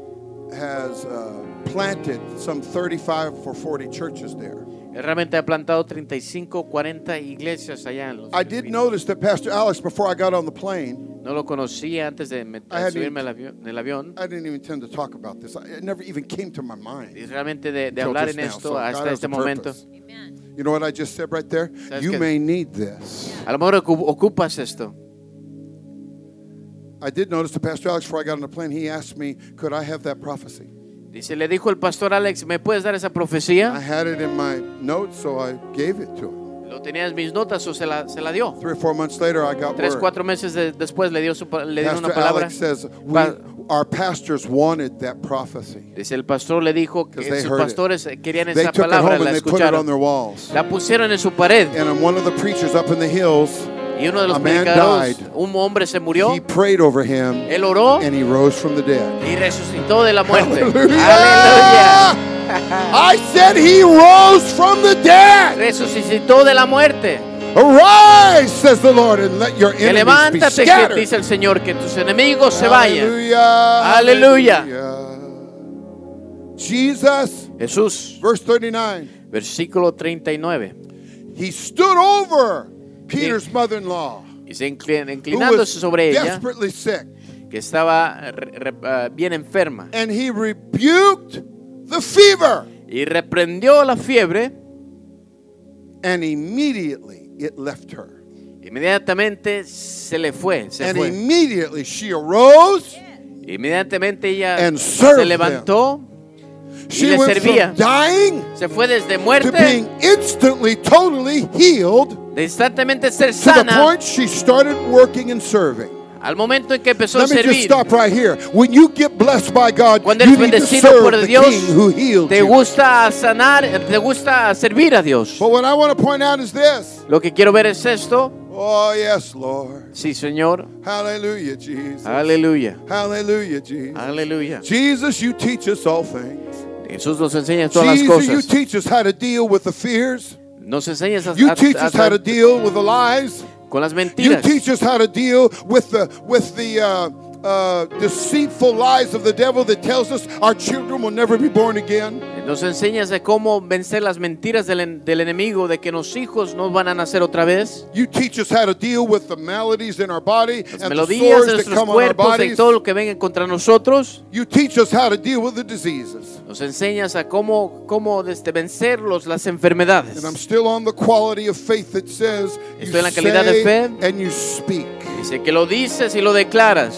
B: has uh, planted some thirty-five or forty churches there.
C: él realmente ha plantado treinta y cinco, cuarenta iglesias allá en los
B: I did
C: Filipinos.
B: notice that Pastor Alex, before I got on the plane,
C: No lo conocía antes de met-
B: I hadn't
C: subirme
B: even-
C: al avión, del avión.
B: I didn't even intend to talk about this. I- It never even came to my mind.
C: Y realmente de, de
B: Till
C: hablar
B: just
C: en
B: now.
C: esto
B: So God
C: hasta
B: has
C: este
B: a
C: momento.
B: purpose. You know what I just said right there?
C: ¿Sabes
B: You
C: qué?
B: may need this.
C: A lo mejor ocu- ocupas esto.
B: I did notice that Pastor Alex, before I got on the plane, he asked me, could I have that prophecy?
C: Dice, le dijo el pastor Alex, ¿me puedes dar esa
B: I
C: profecía?
B: had it in my notes, so I gave it to him.
C: Lo tenía en mis notas o se la, se la dio.
B: Three or four months later, I got
C: Tres,
B: word.
C: cuatro meses de- después le dio, su, pa- le dio una
B: Pastor
C: palabra.
B: Alex says, we,
C: Pa-
B: our pastors wanted that prophecy.
C: Dice, el pastor le dijo que
B: 'Cause they
C: sus
B: heard it.
C: pastores querían
B: They
C: esa
B: took it
C: palabra,
B: home
C: la
B: and they put it on
C: escucharon.
B: their walls.
C: La pusieron en su pared.
B: And um, one of the preachers up in the hills,
C: Y uno de los
B: a man
C: predicadores,
B: died.
C: un hombre se murió.
B: he prayed over him,
C: Él oró
B: and he rose from the dead.
C: y resucitó de la muerte.
B: Hallelujah!
C: Aleluya.
B: I said he rose from the dead.
C: Resucitó de la muerte.
B: Arise, says the Lord, and let your
C: Que
B: enemies be
C: levántate, que
B: scattered.
C: dice el Señor, que tus enemigos se vayan.
B: Hallelujah.
C: Aleluya.
B: Hallelujah. Jesus,
C: Jesús,
B: verse thirty-nine.
C: versículo treinta y nueve.
B: He stood over Peter's mother-in-law,
C: Y se inclin-
B: who
C: inclinándose
B: was
C: sobre ella,
B: desperately sick,
C: que estaba re- re- ah, bien enferma,
B: and he rebuked the fever,
C: y reprendió la fiebre,
B: and immediately it left her.
C: inmediatamente se le fue, se
B: And
C: fue.
B: immediately she arose,
C: Inmediatamente ella
B: And served
C: se levantó
B: She
C: le
B: went
C: servía.
B: from dying
C: Se fue desde
B: to
C: muerte,
B: being instantly, totally healed
C: de instantáneamente ser
B: to the
C: sana,
B: point she started working and serving.
C: al momento en que empezó a
B: Let me just
C: servir.
B: stop right here. When you get blessed by God,
C: Cuando
B: you
C: eres
B: need to
C: bendecido
B: serve
C: por
B: the
C: Dios,
B: King who healed
C: te
B: you.
C: gusta sanar, te gusta servir a Dios.
B: But what I want to point out is this.
C: Lo que quiero ver es esto.
B: Oh, yes, Lord.
C: Sí, Señor.
B: Hallelujah, Jesus.
C: Aleluya.
B: Hallelujah, Jesus.
C: Aleluya.
B: Jesus, you teach us all things.
C: Jesús nos enseña todas las
B: Jesus, you
C: cosas.
B: teach us how to deal with the fears.
C: Nos enseñas a,
B: You
C: a-
B: teach
C: a-
B: us how to deal with the lies.
C: con las
B: You
C: mentiras.
B: teach us how to deal with the with the uh, uh, deceitful lies of the devil that tells us our children will never be born again.
C: Nos enseñas de cómo vencer las mentiras del, en- del enemigo, de que los hijos no van a nacer otra vez.
B: You teach us how to deal with the maladies in our body
C: Las
B: and the
C: melodías
B: sores
C: de
B: that
C: nuestros
B: come on our
C: cuerpos, de
B: bodies.
C: todo lo que venga contra nosotros.
B: You teach us how to deal with the diseases.
C: Nos enseñas a cómo, cómo desde vencerlos las enfermedades.
B: And I'm still on the quality of faith that says you
C: Estoy en la calidad de
B: say
C: fe.
B: and you speak.
C: Dice que lo dices y lo declaras.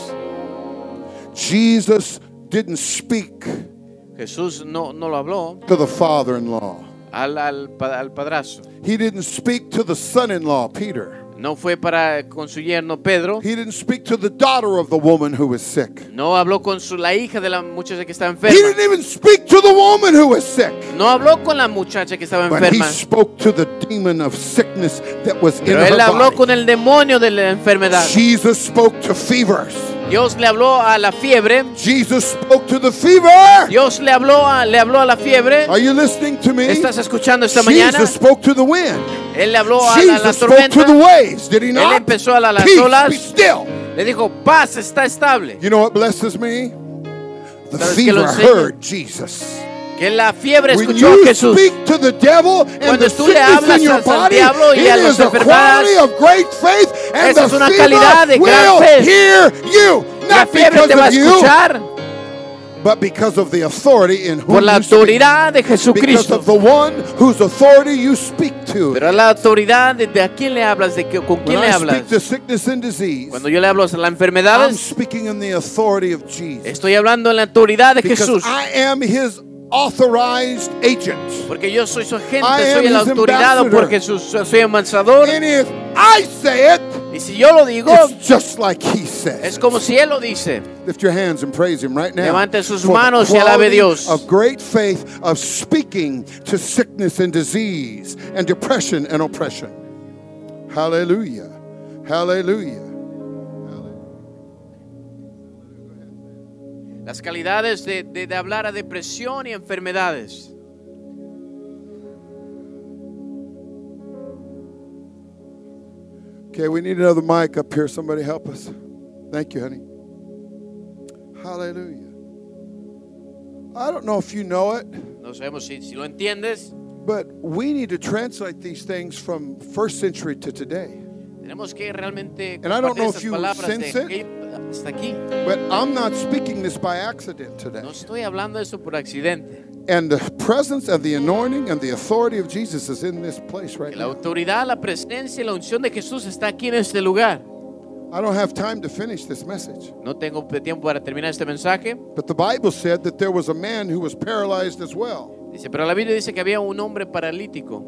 B: Jesus didn't speak
C: Jesús no, no lo habló
B: to the father-in-law.
C: al, al, pa- al padrazo.
B: He didn't speak to the son-in-law, Peter.
C: No fue para con su yerno Pedro.
B: He didn't speak to the daughter of the woman who was sick.
C: No habló con su, la hija de la muchacha que estaba
B: He
C: enferma.
B: didn't even speak to the woman who was sick.
C: No habló con la muchacha que estaba
B: But he
C: enferma.
B: spoke to the demon of sickness that was in
C: Pero
B: her
C: él habló
B: body.
C: con el demonio de la enfermedad.
B: Jesus spoke to fevers.
C: Dios le habló a la fiebre.
B: Jesus spoke to the fever.
C: Dios le habló a, le habló a la fiebre.
B: Are you listening to me?
C: ¿Estás escuchando esta mañana?
B: Jesus spoke to the wind.
C: Él le habló a la, la
B: Jesus spoke to
C: tormenta.
B: the waves. Did he
C: Él
B: not?
C: empezó a la- las
B: Peace,
C: olas.
B: be still.
C: Le dijo, paz, está estable.
B: You know what blesses me? The
C: ¿Sabes qué lo
B: fever
C: enseña?
B: heard Jesus.
C: Que la fiebre
B: When
C: escuchó a
B: you
C: Jesús.
B: speak to the devil and
C: Cuando
B: the
C: tú le
B: sickness
C: hablas
B: in your
C: al
B: body,
C: diablo y
B: it
C: a
B: is
C: las
B: a
C: enfermedades,
B: quality of great faith, and
C: esa
B: the
C: es una
B: fever
C: calidad de gran
B: will
C: fe.
B: hear you,
C: La
B: not
C: fiebre
B: because
C: te va a
B: of you,
C: escuchar
B: but because of the authority in whom
C: por la
B: you speak.
C: autoridad de
B: Because
C: Jesucristo.
B: of the one whose authority you speak to.
C: Pero la autoridad de, de a quién le hablas, de que, con
B: When
C: quién le
B: I
C: hablas.
B: speak to sickness and disease,
C: Cuando yo le hablo a las
B: I'm
C: enfermedades,
B: speaking in the authority of Jesus.
C: estoy hablando en la autoridad de
B: Because
C: Jesús.
B: I am his authorized agent.
C: Porque yo soy su agente,
B: I
C: soy
B: am
C: el
B: his
C: autorizado
B: ambassador.
C: por Jesús. Soy embajador.
B: And if I say it,
C: Y si yo lo digo,
B: it's just like he says.
C: es como si Él lo dice.
B: Lift your hands and praise him right now.
C: Levante sus
B: for the
C: manos y alabe
B: quality
C: Dios.
B: of great faith of speaking to sickness and disease and depression and oppression. Hallelujah. Hallelujah.
C: Las calidades de, de, de hablar a depresión y enfermedades.
B: Okay, we need another mic up here. Somebody help us. Thank you, honey. Hallelujah. I don't know if you know it,
C: No sabemos si, si lo entiendes.
B: but we need to translate these things from first century to today.
C: Tenemos que realmente
B: And I don't
C: compartir
B: know if
C: esas
B: you
C: palabras de
B: sense it.
C: aquello hasta aquí.
B: But I'm not speaking this by accident today.
C: No estoy hablando de eso por accidente.
B: And the presence of the anointing and the authority of Jesus is in this place right
C: La
B: now.
C: autoridad, la presencia y la unción de Jesús está aquí en este lugar.
B: I don't have time to finish this message.
C: No tengo tiempo para terminar este mensaje.
B: But the Bible said that there was a man who was paralyzed as well.
C: Dice, pero la Biblia dice que había un hombre paralítico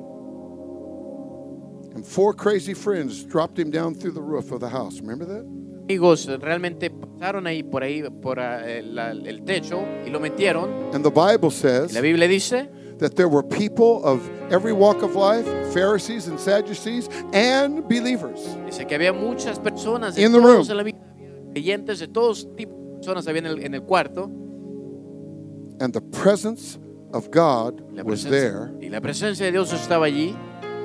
B: And four crazy friends dropped him down through the roof of the house. Remember that?
C: amigos realmente pasaron ahí por ahí por uh, el, el techo y lo metieron.
B: And the Bible
C: Y
B: says
C: la Biblia dice
B: that there were people of every walk of life, Pharisees and Sadducees, and believers.
C: dice que había muchas personas de
B: In the
C: todos
B: room.
C: en la vida, creyentes de todos tipos de personas había en el, en el cuarto.
B: And the presence of God
C: La
B: was
C: presencia-
B: there
C: y la presencia de Dios estaba allí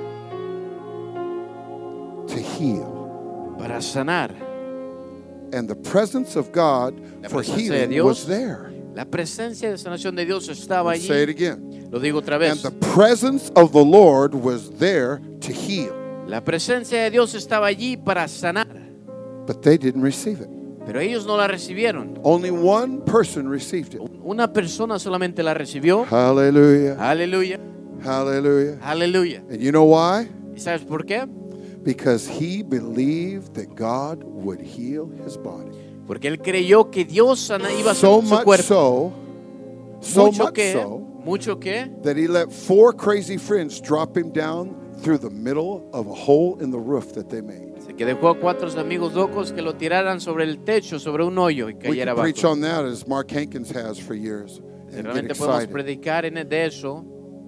B: to heal.
C: para sanar.
B: And the presence of God
C: La
B: for
C: presencia de
B: healing
C: Dios
B: was there.
C: La presencia de sanación de Dios estaba
B: Let's say it
C: allí.
B: again.
C: Lo digo otra
B: And
C: vez.
B: the presence of the Lord was there to heal.
C: La presencia de Dios estaba allí para sanar.
B: But they didn't receive it.
C: Pero ellos no la recibieron.
B: Only one person received it.
C: Una persona solamente la recibió.
B: Hallelujah.
C: Aleluya,
B: Hallelujah.
C: aleluya.
B: And you know why?
C: ¿Y sabes por qué?
B: Because he believed that God would heal his body.
C: Porque él creyó que Dios sana, iba a
B: So
C: sanar su
B: much
C: cuerpo.
B: so, so
C: Mucho
B: much
C: que-
B: so,
C: Mucho que
B: that he let four crazy friends drop him down through the middle of a hole in the roof that they made.
C: que dejó a cuatro amigos locos que lo tiraran sobre el techo, sobre un hoyo y
B: We
C: cayera
B: can preach
C: abajo.
B: on that as Mark Hankins has for years.
C: Si
B: And get
C: realmente podemos
B: excited.
C: predicar en de eso.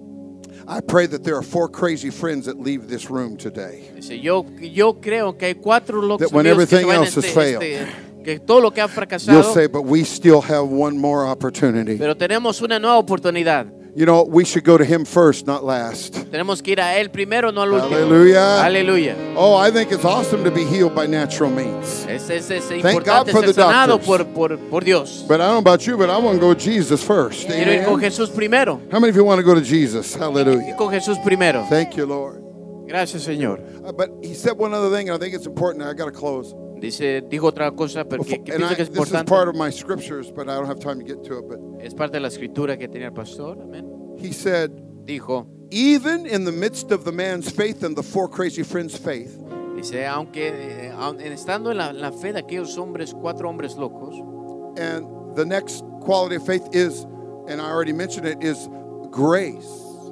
B: I pray that there are four crazy friends that leave this room today.
C: Dice, yo, yo creo que hay cuatro locos
B: That when
C: amigos que se
B: everything
C: van
B: else has
C: este-
B: failed,
C: este- que todo lo que ha
B: You'll
C: fracasado,
B: say, but we still have one more opportunity.
C: pero tenemos una nueva oportunidad.
B: You know, we should go to him first, not last.
C: Tenemos que ir a él primero, no al último.
B: Hallelujah.
C: Aleluya.
B: Oh, I think it's awesome to be healed by natural means.
C: Es, es, es
B: Thank
C: importante
B: God for
C: ser
B: the
C: sanado
B: doctors.
C: por, por, por Dios.
B: But I don't know about you, but I want to go to Jesus first.
C: Quiero ir con
B: Amen.
C: Jesús primero.
B: How many of you want to go to Jesus?
C: Ir
B: Hallelujah.
C: con Jesús primero.
B: Thank you, Lord.
C: Gracias, Señor.
B: Uh, but he said one other thing, and I think it's important. I got to close.
C: Dice, dijo otra cosa, pero que, que
B: And
C: pienso
B: I,
C: que es
B: this is
C: importante.
B: part of my scriptures, but I don't have time to get to it. But
C: Es parte de la escritura que tenía el pastor. Amén.
B: he said,
C: Dijo,
B: even in the midst of the man's faith and the four crazy friends' faith,
C: dice, aunque eh, aun- estando en la, la fe de aquellos hombres, cuatro hombres locos,
B: and the next quality of faith is, and I already mentioned it, is grace.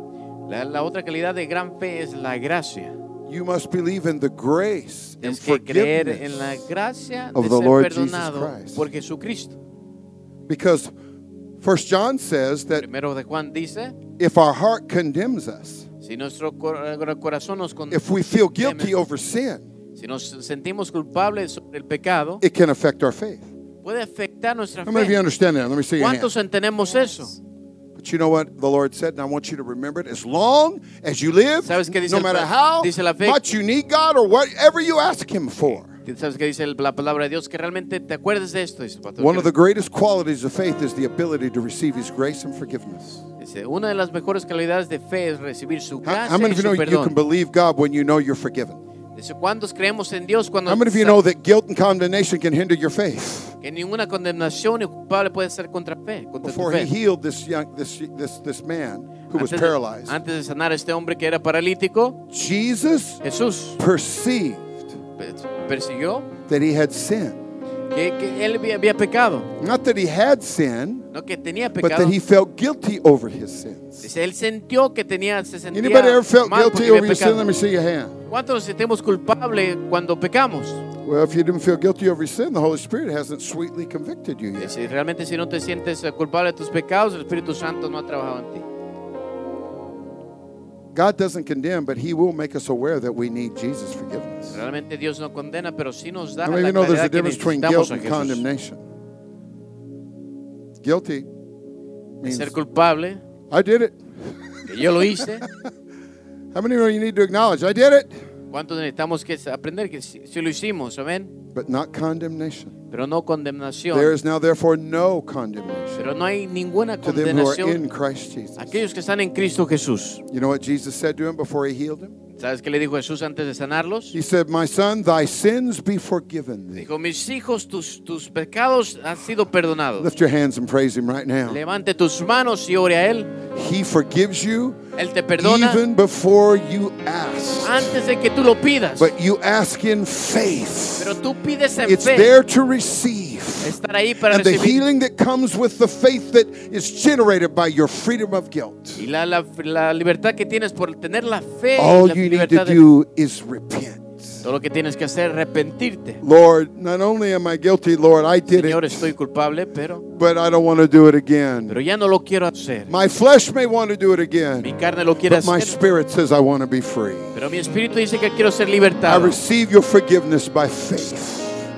C: la, la otra calidad de gran fe es la gracia.
B: You must believe in the grace and
C: Es que creer en la
B: forgiveness
C: gracia
B: of
C: de
B: the
C: ser
B: Lord Jesus
C: perdonado
B: Christ.
C: por Jesucristo.
B: because First John says that
C: Primero de Juan dice,
B: if our heart condemns us,
C: si nuestro cor- corazón nos condena,
B: if we feel guilty over sin,
C: si nos sentimos culpables sobre el pecado,
B: it can affect our faith.
C: puede afectar nuestra
B: How many of you
C: fe.
B: understand that? Let me see your hand.
C: ¿Cuántos entendemos eso?
B: But you know what the Lord said, and I want you to remember it. As long as you live,
C: ¿Sabes qué dice
B: no
C: el-
B: matter how
C: dice la fe?
B: much you need God or whatever you ask Him for.
C: ¿Sabes qué dice la palabra de Dios? Que realmente te acuerdes de esto. Dice, el pastor,
B: One
C: que-
B: of the greatest qualities of faith is the ability to receive His grace and forgiveness.
C: dice, una de las mejores calidades de fe es recibir su
B: How,
C: gracia
B: how many
C: y
B: of you
C: su
B: know you can
C: perdón.
B: believe God when you know you're forgiven?
C: Dice, ¿cuántos creemos en Dios cuando
B: How many of you
C: sa-
B: know that guilt and condemnation can hinder your faith?
C: que ninguna condenación y culpable puede ser contra fe, contra tu
B: Before He
C: fe?
B: healed this young this this this man who was
C: Antes de,
B: paralyzed,
C: antes de sanar a este hombre que era paralítico,
B: Jesus
C: Jesús
B: perceived
C: pe- persiguió
B: that he had sinned.
C: que, que él había, había pecado,
B: Not that he had sinned,
C: no que tenía
B: but
C: pecado.
B: that he felt guilty over his sins.
C: Dice, él sintió que tenía, se sentía
B: Anybody ever felt
C: mal porque
B: guilty over
C: había
B: your sin?
C: pecado.
B: Let me see your hand.
C: ¿Cuántos nos sentimos culpables cuando pecamos?
B: Well, if you didn't feel guilty over your sin, the Holy Spirit hasn't sweetly convicted you yet.
C: Si realmente si no te sientes eh, culpable de tus pecados, el Espíritu Santo no ha trabajado en ti.
B: God doesn't condemn, but He will make us aware that we need Jesus' forgiveness.
C: Realmente Dios no condena, pero sí nos da
B: How many
C: la
B: of you know there's a
C: claridad que
B: difference between
C: necesitamos
B: guilt
C: a
B: and
C: Jesús.
B: condemnation? Guilty
C: De
B: means
C: ser culpable,
B: I did it.
C: que yo lo hice.
B: How many of you need to acknowledge I did it?
C: ¿Cuántos necesitamos que aprender que si, si lo hicimos, amén?
B: But not condemnation.
C: Pero no condenación.
B: There is now therefore no condemnation
C: Pero no hay ninguna
B: to them who are
C: condenación
B: in Christ Jesus.
C: aquellos que están en Cristo Jesús.
B: You know what Jesus said to him before He healed him?
C: ¿Sabes qué le dijo Jesús antes de sanarlos?
B: He said, "My son, thy sins be forgiven thee."
C: Dijo, mis hijos, tus, tus pecados han sido perdonados.
B: Lift your hands and praise Him right now.
C: Levante tus manos y ore a Él.
B: He forgives you
C: Él te perdona
B: even before you ask.
C: antes de que tú lo pidas.
B: But you ask in faith.
C: Pero tú pides en
B: It's
C: fe.
B: there to receive.
C: Estar ahí para
B: And the
C: recibir.
B: healing that comes with the faith that is generated by your freedom of guilt.
C: Y la, la, la libertad que tienes por tener la fe. y
B: All
C: la
B: you need
C: libertad
B: to
C: de-
B: do is repent.
C: Todo lo que tienes que hacer es arrepentirte.
B: Lord, not only am I guilty, Lord, I did
C: Señor,
B: it,
C: estoy culpable, pero,
B: but I don't want to do it again.
C: pero ya no lo quiero hacer.
B: My flesh may want to do it
C: Mi
B: again,
C: carne lo quiere
B: but my
C: hacer,
B: spirit says I want to be free.
C: pero mi espíritu dice que quiero ser
B: I
C: libertado.
B: receive your forgiveness by faith.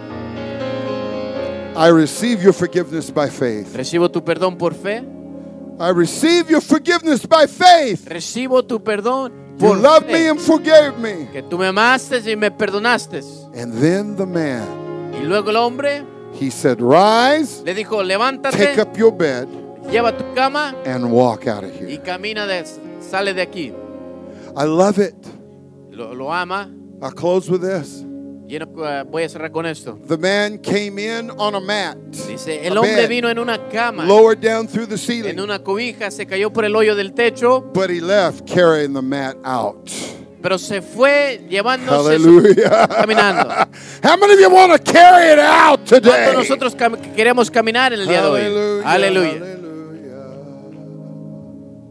B: I receive your forgiveness by faith.
C: Recibo tu perdón por fe.
B: I receive your forgiveness by faith.
C: Recibo tu perdón
B: You
C: por
B: loved
C: fe.
B: me and forgave me.
C: Que tú me amaste y me perdonaste.
B: And then the man,
C: Y luego el hombre
B: he said, rise,
C: le dijo,
B: take
C: levántate,
B: up your bed,
C: lleva tu cama
B: and walk out of
C: y
B: here.
C: camina, de, sale de aquí.
B: I love it.
C: Lo, lo ama.
B: I'll close with this.
C: Y no, uh, voy a cerrar con esto.
B: The man came in on a mat,
C: Dice, el
B: a
C: hombre
B: bed,
C: vino en una cama,
B: lowered down through the ceiling,
C: en una cobija, se cayó por el hoyo del techo,
B: but he left carrying the mat out.
C: pero se fue llevándose su,
B: Hallelujah.
C: caminando.
B: How many of you want to carry it out
C: ¿Cuántos
B: today?
C: nosotros cam- queremos caminar en el día de hoy?
B: Hallelujah.
C: Aleluya.
B: Hallelujah.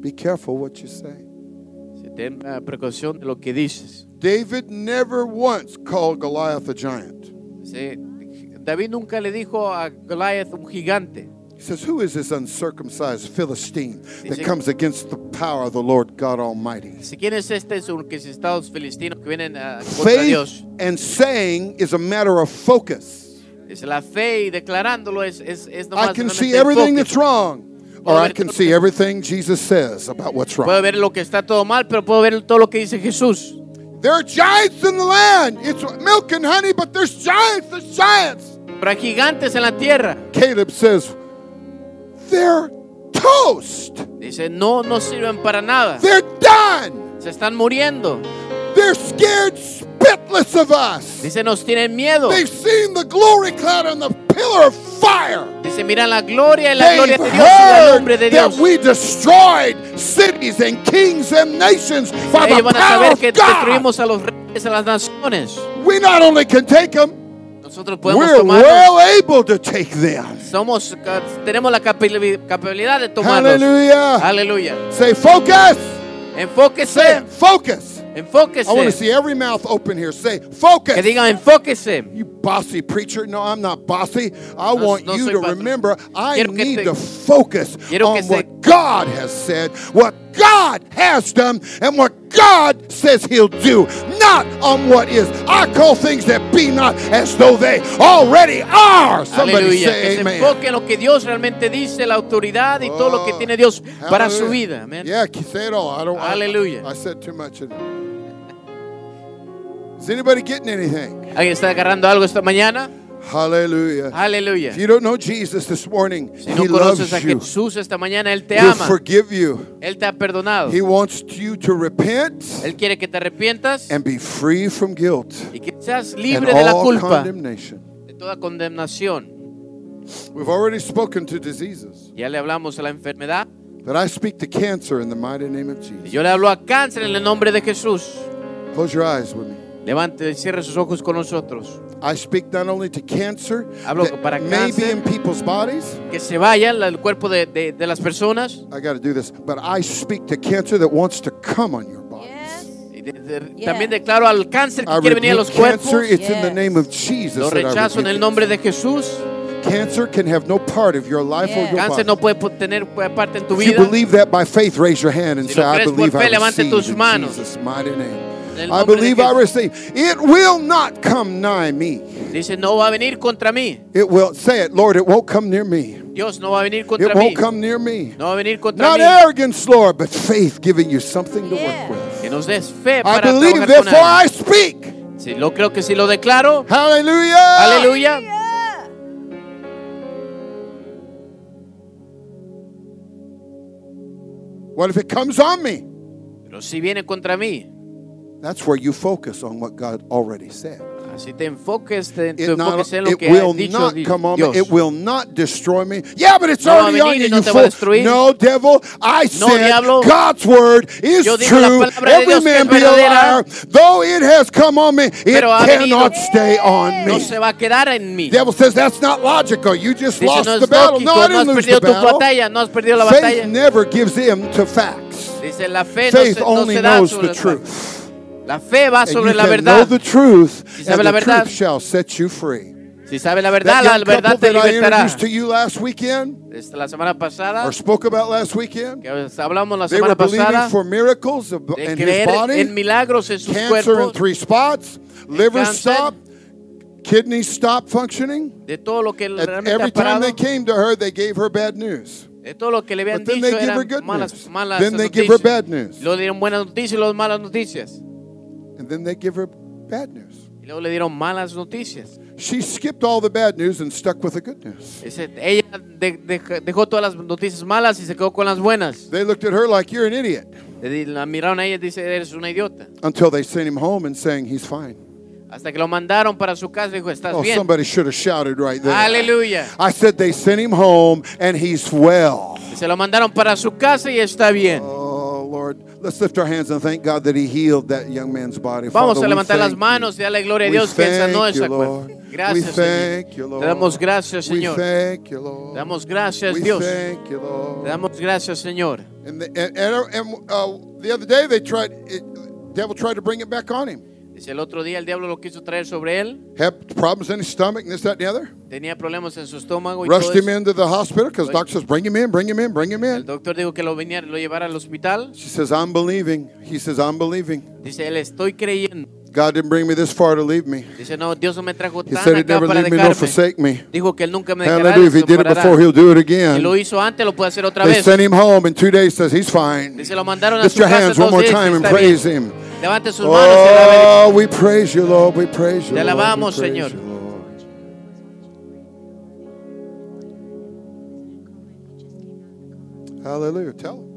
B: Be careful what you say.
C: Si ten uh, precaución de lo que dices.
B: David never once called Goliath a giant.
C: Sí, David nunca le dijo a Goliath un gigante.
B: He says, who is this uncircumcised Philistine that
C: Dice,
B: comes against the power of the Lord God Almighty?
C: Si quién es este circuncidados filistinos que vienen uh, contra
B: Faith
C: Dios.
B: and saying is a matter of focus.
C: Dice la fe y declarándolo es es es nomás
B: I can
C: solamente
B: see everything
C: enfoque.
B: that's wrong, or I can see everything Jesus says about what's
C: Puedo
B: wrong.
C: ver lo que está todo mal, pero puedo ver todo lo que dice Jesús.
B: There are giants in the land. It's milk and honey, but there's giants, there's giants.
C: Pero hay gigantes en la tierra.
B: Caleb says, they're toast.
C: Dice, no, no sirven para nada.
B: They're done.
C: Se están muriendo.
B: They're scared spitless of us.
C: Dice, nos tienen miedo.
B: They've seen the glory cloud and the pillar of fire.
C: Dice, miran la gloria y la
B: They've
C: gloria de Dios y el
B: heard
C: nombre de
B: that
C: Dios.
B: we destroyed cities and kings and nations by
C: Ellos
B: the
C: van a
B: power
C: saber
B: of
C: que
B: God.
C: destruimos a los reyes, a las naciones.
B: We not only can take them,
C: Nosotros podemos
B: we're
C: tomarlos.
B: well able to take them.
C: Somos, tenemos la capabil- capacidad de tomarlos.
B: Hallelujah.
C: Aleluya.
B: Say focus. Say
C: Enfóquese.
B: it. Focus. I want to
C: Enfóquese.
B: see every mouth open here. Say focus.
C: Que digan enfóquese.
B: You bossy preacher. No, I'm not bossy. I
C: No-
B: want
C: no
B: you
C: soy
B: to
C: patrón.
B: remember I
C: Quiero que
B: need
C: te-
B: to focus
C: quiero
B: on
C: que se-
B: what God has said, what God has done, and what God says He'll do, not on what is. I call things that be not as though they already are. Somebody
C: Aleluya.
B: say
C: Que se
B: amen.
C: enfoque en lo que Dios realmente dice, la autoridad y todo lo que
B: Oh,
C: tiene Dios para
B: hallelujah.
C: su vida. Amén.
B: Yeah, say it all. I don't. I-
C: Hallelujah.
B: I, said too much. Is anybody getting anything?
C: ¿Alguien está agarrando algo esta mañana?
B: Hallelujah.
C: Aleluya.
B: If you don't know Jesus this morning,
C: Si no
B: He
C: conoces
B: loves
C: a
B: you.
C: Jesús esta mañana, Él te
B: He'll
C: ama.
B: forgive you.
C: Él te ha perdonado.
B: He wants you to repent
C: Él quiere que te arrepientas
B: and be free from guilt
C: y que seas
B: and
C: libre de la
B: all
C: culpa,
B: condemnation.
C: de toda condenación.
B: We've already spoken to diseases,
C: Ya le hablamos a la enfermedad.
B: but I speak to cancer in the mighty name of
C: Y
B: Jesus.
C: yo le hablo a cáncer en el nombre de Jesús.
B: Close your eyes with me.
C: Levante y cierre sus ojos con nosotros.
B: I speak not only to cancer
C: Hablo
B: that
C: para
B: may be
C: cáncer.
B: in people's bodies.
C: Que se vaya el cuerpo de, de, de las personas.
B: I got to do this, but I speak to cancer that wants to come on your bodies.
C: Y de- de-
A: Yes.
C: También declaro al cáncer que
B: I
C: quiere venir a los
B: rebuke
C: cuerpos.
B: cancer. It's in the
A: Yes.
B: name of Jesus.
C: Lo
B: that I
C: rechazo en
B: rebuke
C: el
B: it.
C: nombre de Jesús.
B: Cancer can have no part of your life or
A: Yes.
B: your
C: Cáncer
B: body.
C: no puede po- tener parte en tu
B: If you
C: vida.
B: believe that by faith, raise your hand and
C: Si
B: say,
C: lo
B: I
C: crees por
B: believe
C: fe,
B: I
C: levante
B: receive
C: tus
B: in
C: manos.
B: Jesus' mighty name.
C: En el
B: I
C: nombre de
B: believe I
C: Jesús.
B: receive. It will not come nigh me.
C: Dice, no va a venir contra mí.
B: It will, say it, Lord, it won't come near me.
C: Dios no va a venir
B: It
C: contra mí.
B: won't come near me.
C: No va a venir contra
B: Not
C: mí.
B: arrogance, Lord, but faith giving you something to
A: Yeah.
B: work with.
C: Que nos des fe
B: I
C: para
B: believe,
C: trabajar con
B: therefore I
C: alguien.
B: speak.
C: Si lo creo que si lo declaro,
B: Hallelujah.
C: aleluya.
B: What if it comes on me?
C: Pero si viene contra mí,
B: That's where you focus on what God already said.
C: así te enfoques, te, te
B: It, not,
C: enfoques en lo
B: it
C: que ha
B: will
C: dicho
B: not
C: Di-
B: come on me.
C: Dios.
B: It will not destroy me. Yeah, but it's
C: No va a
B: already on
C: venir
B: you.
C: y no
B: you
C: te va a
B: fool.
C: destruir.
B: No, devil. I
C: No,
B: said
C: diablo.
B: God's word is
C: Yo digo la
B: true.
C: palabra de
B: Every
C: Dios que
B: man
C: es
B: be a
C: verdadera.
B: liar. Though it has come on me, it
C: Pero ha
B: cannot
C: venido.
B: stay on
C: No
B: me.
C: se va a quedar en mí.
B: The devil says that's not logical. You just
C: Dice,
B: lost
C: no
B: the
C: es
B: battle.
C: lógico,
B: No, I
C: no has
B: didn't lose
C: perdido
B: the
C: tu
B: battle.
C: batalla, no has perdido la
B: Faith
C: batalla.
B: never gives in to facts.
C: Dice, la fe no
B: Faith
C: se, no
B: only
C: se da
B: knows
C: sobre
B: the
C: las-
B: truth.
C: La fe va
B: And
C: sobre
B: you
C: la
B: can know
C: verdad.
B: the truth,
C: Si
B: and
C: sabe la
B: the
C: verdad.
B: truth shall set you free.
C: Si sabe la verdad,
B: That
C: la
B: young couple
C: verdad te
B: that I
C: libertará.
B: introduced to you last weekend,
C: Esta, la semana pasada,
B: or spoke about last weekend,
C: que hablamos la
B: they were
C: semana
B: believing
C: pasada,
B: for miracles of-
C: de
B: in his
C: creer
B: body,
C: en milagros en sus
B: cancer in
C: cuerpos,
B: three spots, liver
C: cáncer.
B: stop, kidneys stop functioning.
C: de todo lo que
B: And
C: realmente
B: every
C: ha
B: time they
C: parado,
B: came to her, they gave her bad news.
C: de todo lo que le habían
B: But then
C: dicho
B: they give her
C: eran
B: good
C: malas,
B: news.
C: malas
B: Then they give her
C: noticias.
B: bad news.
C: Luego le dieron buenas noticias y luego malas noticias.
B: And then they give her bad news.
C: Y luego le dieron malas noticias.
B: She skipped all the bad news and stuck with the good news.
C: Dice, ella de- de- dejó todas las noticias malas y se quedó con las buenas.
B: They looked at her like, you're an idiot.
C: Le di- La miraron a ella y dice, eres una idiota.
B: Until they sent him home and saying he's fine.
C: Hasta que lo mandaron para su casa y dijo, estás
B: Oh,
C: bien.
B: somebody should have shouted right there.
C: Aleluya.
B: I said they sent him home and he's well.
C: Se lo mandaron para su casa y está bien.
B: Oh, Lord, let's lift our hands and thank God that He healed that young man's body.
C: Vamos
B: Father,
C: a levantar las
B: thank
C: manos y darle gloria a
B: We
C: Dios que Él sanó
B: thank
C: esa
B: you, Lord.
C: cuerpo.
B: We
C: Gracias,
B: thank
C: Señor.
B: you, Lord.
C: Te damos gracias,
B: We
C: Señor.
B: thank you, Lord.
C: Te damos gracias,
B: We
C: Dios.
B: thank you, Lord.
C: Te damos gracias, Señor.
B: And the, and, and, and, uh, the other day, they tried. It, devil tried to bring it back on him.
C: Dice, el otro día el diablo lo quiso traer sobre él.
B: Had problems in his stomach and this, that, and the other.
C: Tenía problemas en su estómago y
B: Rushed
C: todo
B: him
C: eso.
B: into the hospital because the doctor says, bring him in, bring him in, bring him
C: El
B: in.
C: doctor dijo que lo venía, lo llevara al hospital.
B: She says, I'm believing. He says, I'm believing.
C: Dice, él estoy creyendo.
B: God didn't bring me this far to leave me.
C: Dice, no, Dios no me trajo
B: He
C: tan
B: said He'd
C: acá
B: never
C: para
B: leave me nor
C: dejarme.
B: forsake me.
C: Dijo que él nunca me dejará.
B: Hallelujah. If He did it before, He'll do it
C: Si lo
B: again.
C: hizo antes, lo puede hacer otra
B: They
C: vez.
B: sent him home in two days. Says he's fine.
C: Dice, lo mandaron a
B: Lift
C: su
B: your
C: casa
B: hands one
C: dos
B: more
C: días,
B: time and
C: está
B: praise
C: bien.
B: Him.
C: Levante sus manos y alabe.
B: Oh, we praise you, Lord. We praise you,
C: Te
B: Lord.
C: alabamos,
B: We praise
C: Señor.
B: you, Lord. Hallelujah. Tell him.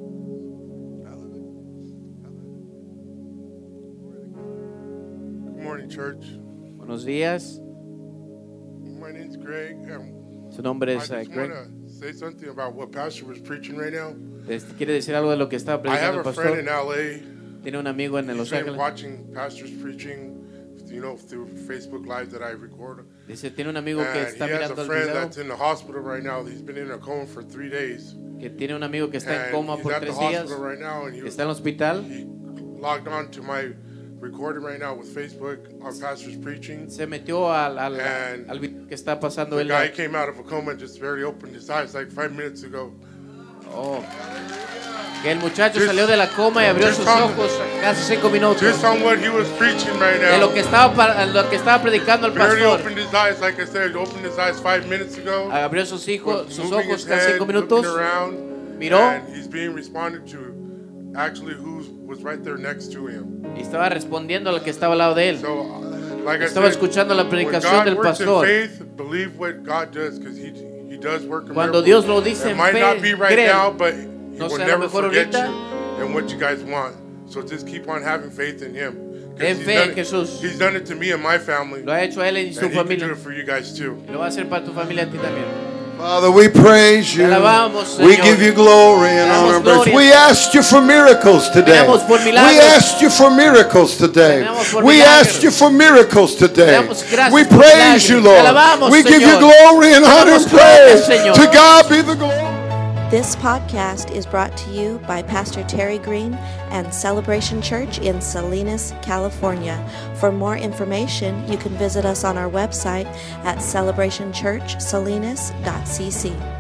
D: Good morning, church.
C: Buenos días.
D: My name's Greg. And
C: Su nombre
D: I
C: es uh,
D: just
C: Greg.
D: want to say something about what Pastor was preaching right now.
C: Este, ¿Quiere decir algo de lo que estaba
D: I have
C: predicando el
D: a friend in
C: pastor?
D: L A.
C: Tiene un amigo en
D: He's
C: Los
D: been
C: Ángeles.
D: watching pastors preaching, you know, through Facebook Live that I record.
C: Dice, tiene un amigo que
D: And
C: está
D: he has
C: mirando
D: a
C: el
D: friend
C: video.
D: that's in the hospital right now. He's been in a coma for three days.
C: Que tiene un amigo que está en
D: And
C: coma
D: he's
C: por
D: at the
C: tres días.
D: hospital right now, and he,
C: Que está en el hospital.
D: he logged on to my recording right now with Facebook on pastors preaching.
C: Se metió al, al,
D: And
C: al video que está pasando
D: The
C: él.
D: guy came out of a coma and just barely opened his eyes like five minutes ago.
C: Oh. Que el muchacho
D: Just-
C: salió de la coma y abrió
D: just
C: sus
D: on-
C: ojos casi cinco minutos.
D: Just on what he was preaching right
C: De lo
D: now.
C: que estaba pa- lo que estaba predicando el
D: Barely
C: pastor.
D: opened his eyes, like I said, he opened his eyes five minutes ago.
C: Abrió sus hijos,
D: was
C: sus
D: moving
C: ojos
D: his
C: casi
D: head,
C: cinco
D: looking
C: minutos.
D: around,
C: Miró.
D: and he's being responded to actually who was right there next to him.
C: Y estaba respondiendo a lo que estaba al lado de él.
D: So, uh, like I
C: Estaba
D: said,
C: escuchando la
D: when
C: predicación
D: God
C: del
D: works in
C: pastor.
D: faith, believe what God does, because he, he does work in
C: Cuando
D: miracles.
C: Dios lo dice
D: It
C: en
D: might
C: fe,
D: not be right
C: cree.
D: now, but he
C: No
D: will
C: sea lo
D: never
C: mejor
D: forget
C: ahorita.
D: you and what you guys want. So just keep on having faith in him. 'Cause
C: Ten
D: he's
C: fe
D: done
C: en
D: it-
C: Jesús.
D: He's done it to me and my family.
C: Lo ha hecho a él y su
D: And he can do
C: familia.
D: it for you guys too.
C: Y lo va a hacer para tu familia a ti también.
B: Father, we praise you.
C: Te alabamos,
B: We
C: Señor.
B: give you glory and
C: Te damos
B: honor. and praise.
C: gloria.
B: We asked you for miracles today.
C: Oramos por
B: We
C: milagros.
B: asked you for miracles today.
C: Oramos por
B: We
C: milagros.
B: asked you for miracles today.
C: damos gracias
B: We
C: por
B: praise you,
C: milagros.
B: Lord.
C: Te alabamos,
B: We give you
C: Señor.
B: glory and
C: Te
B: honor
C: damos
B: and
C: gloria,
B: praise.
C: Señor.
B: To God be the glory.
A: This podcast is brought to you by Pastor Terry Green and Celebration Church in Salinas, California. For more information, you can visit us on our website at celebration church salinas dot c c.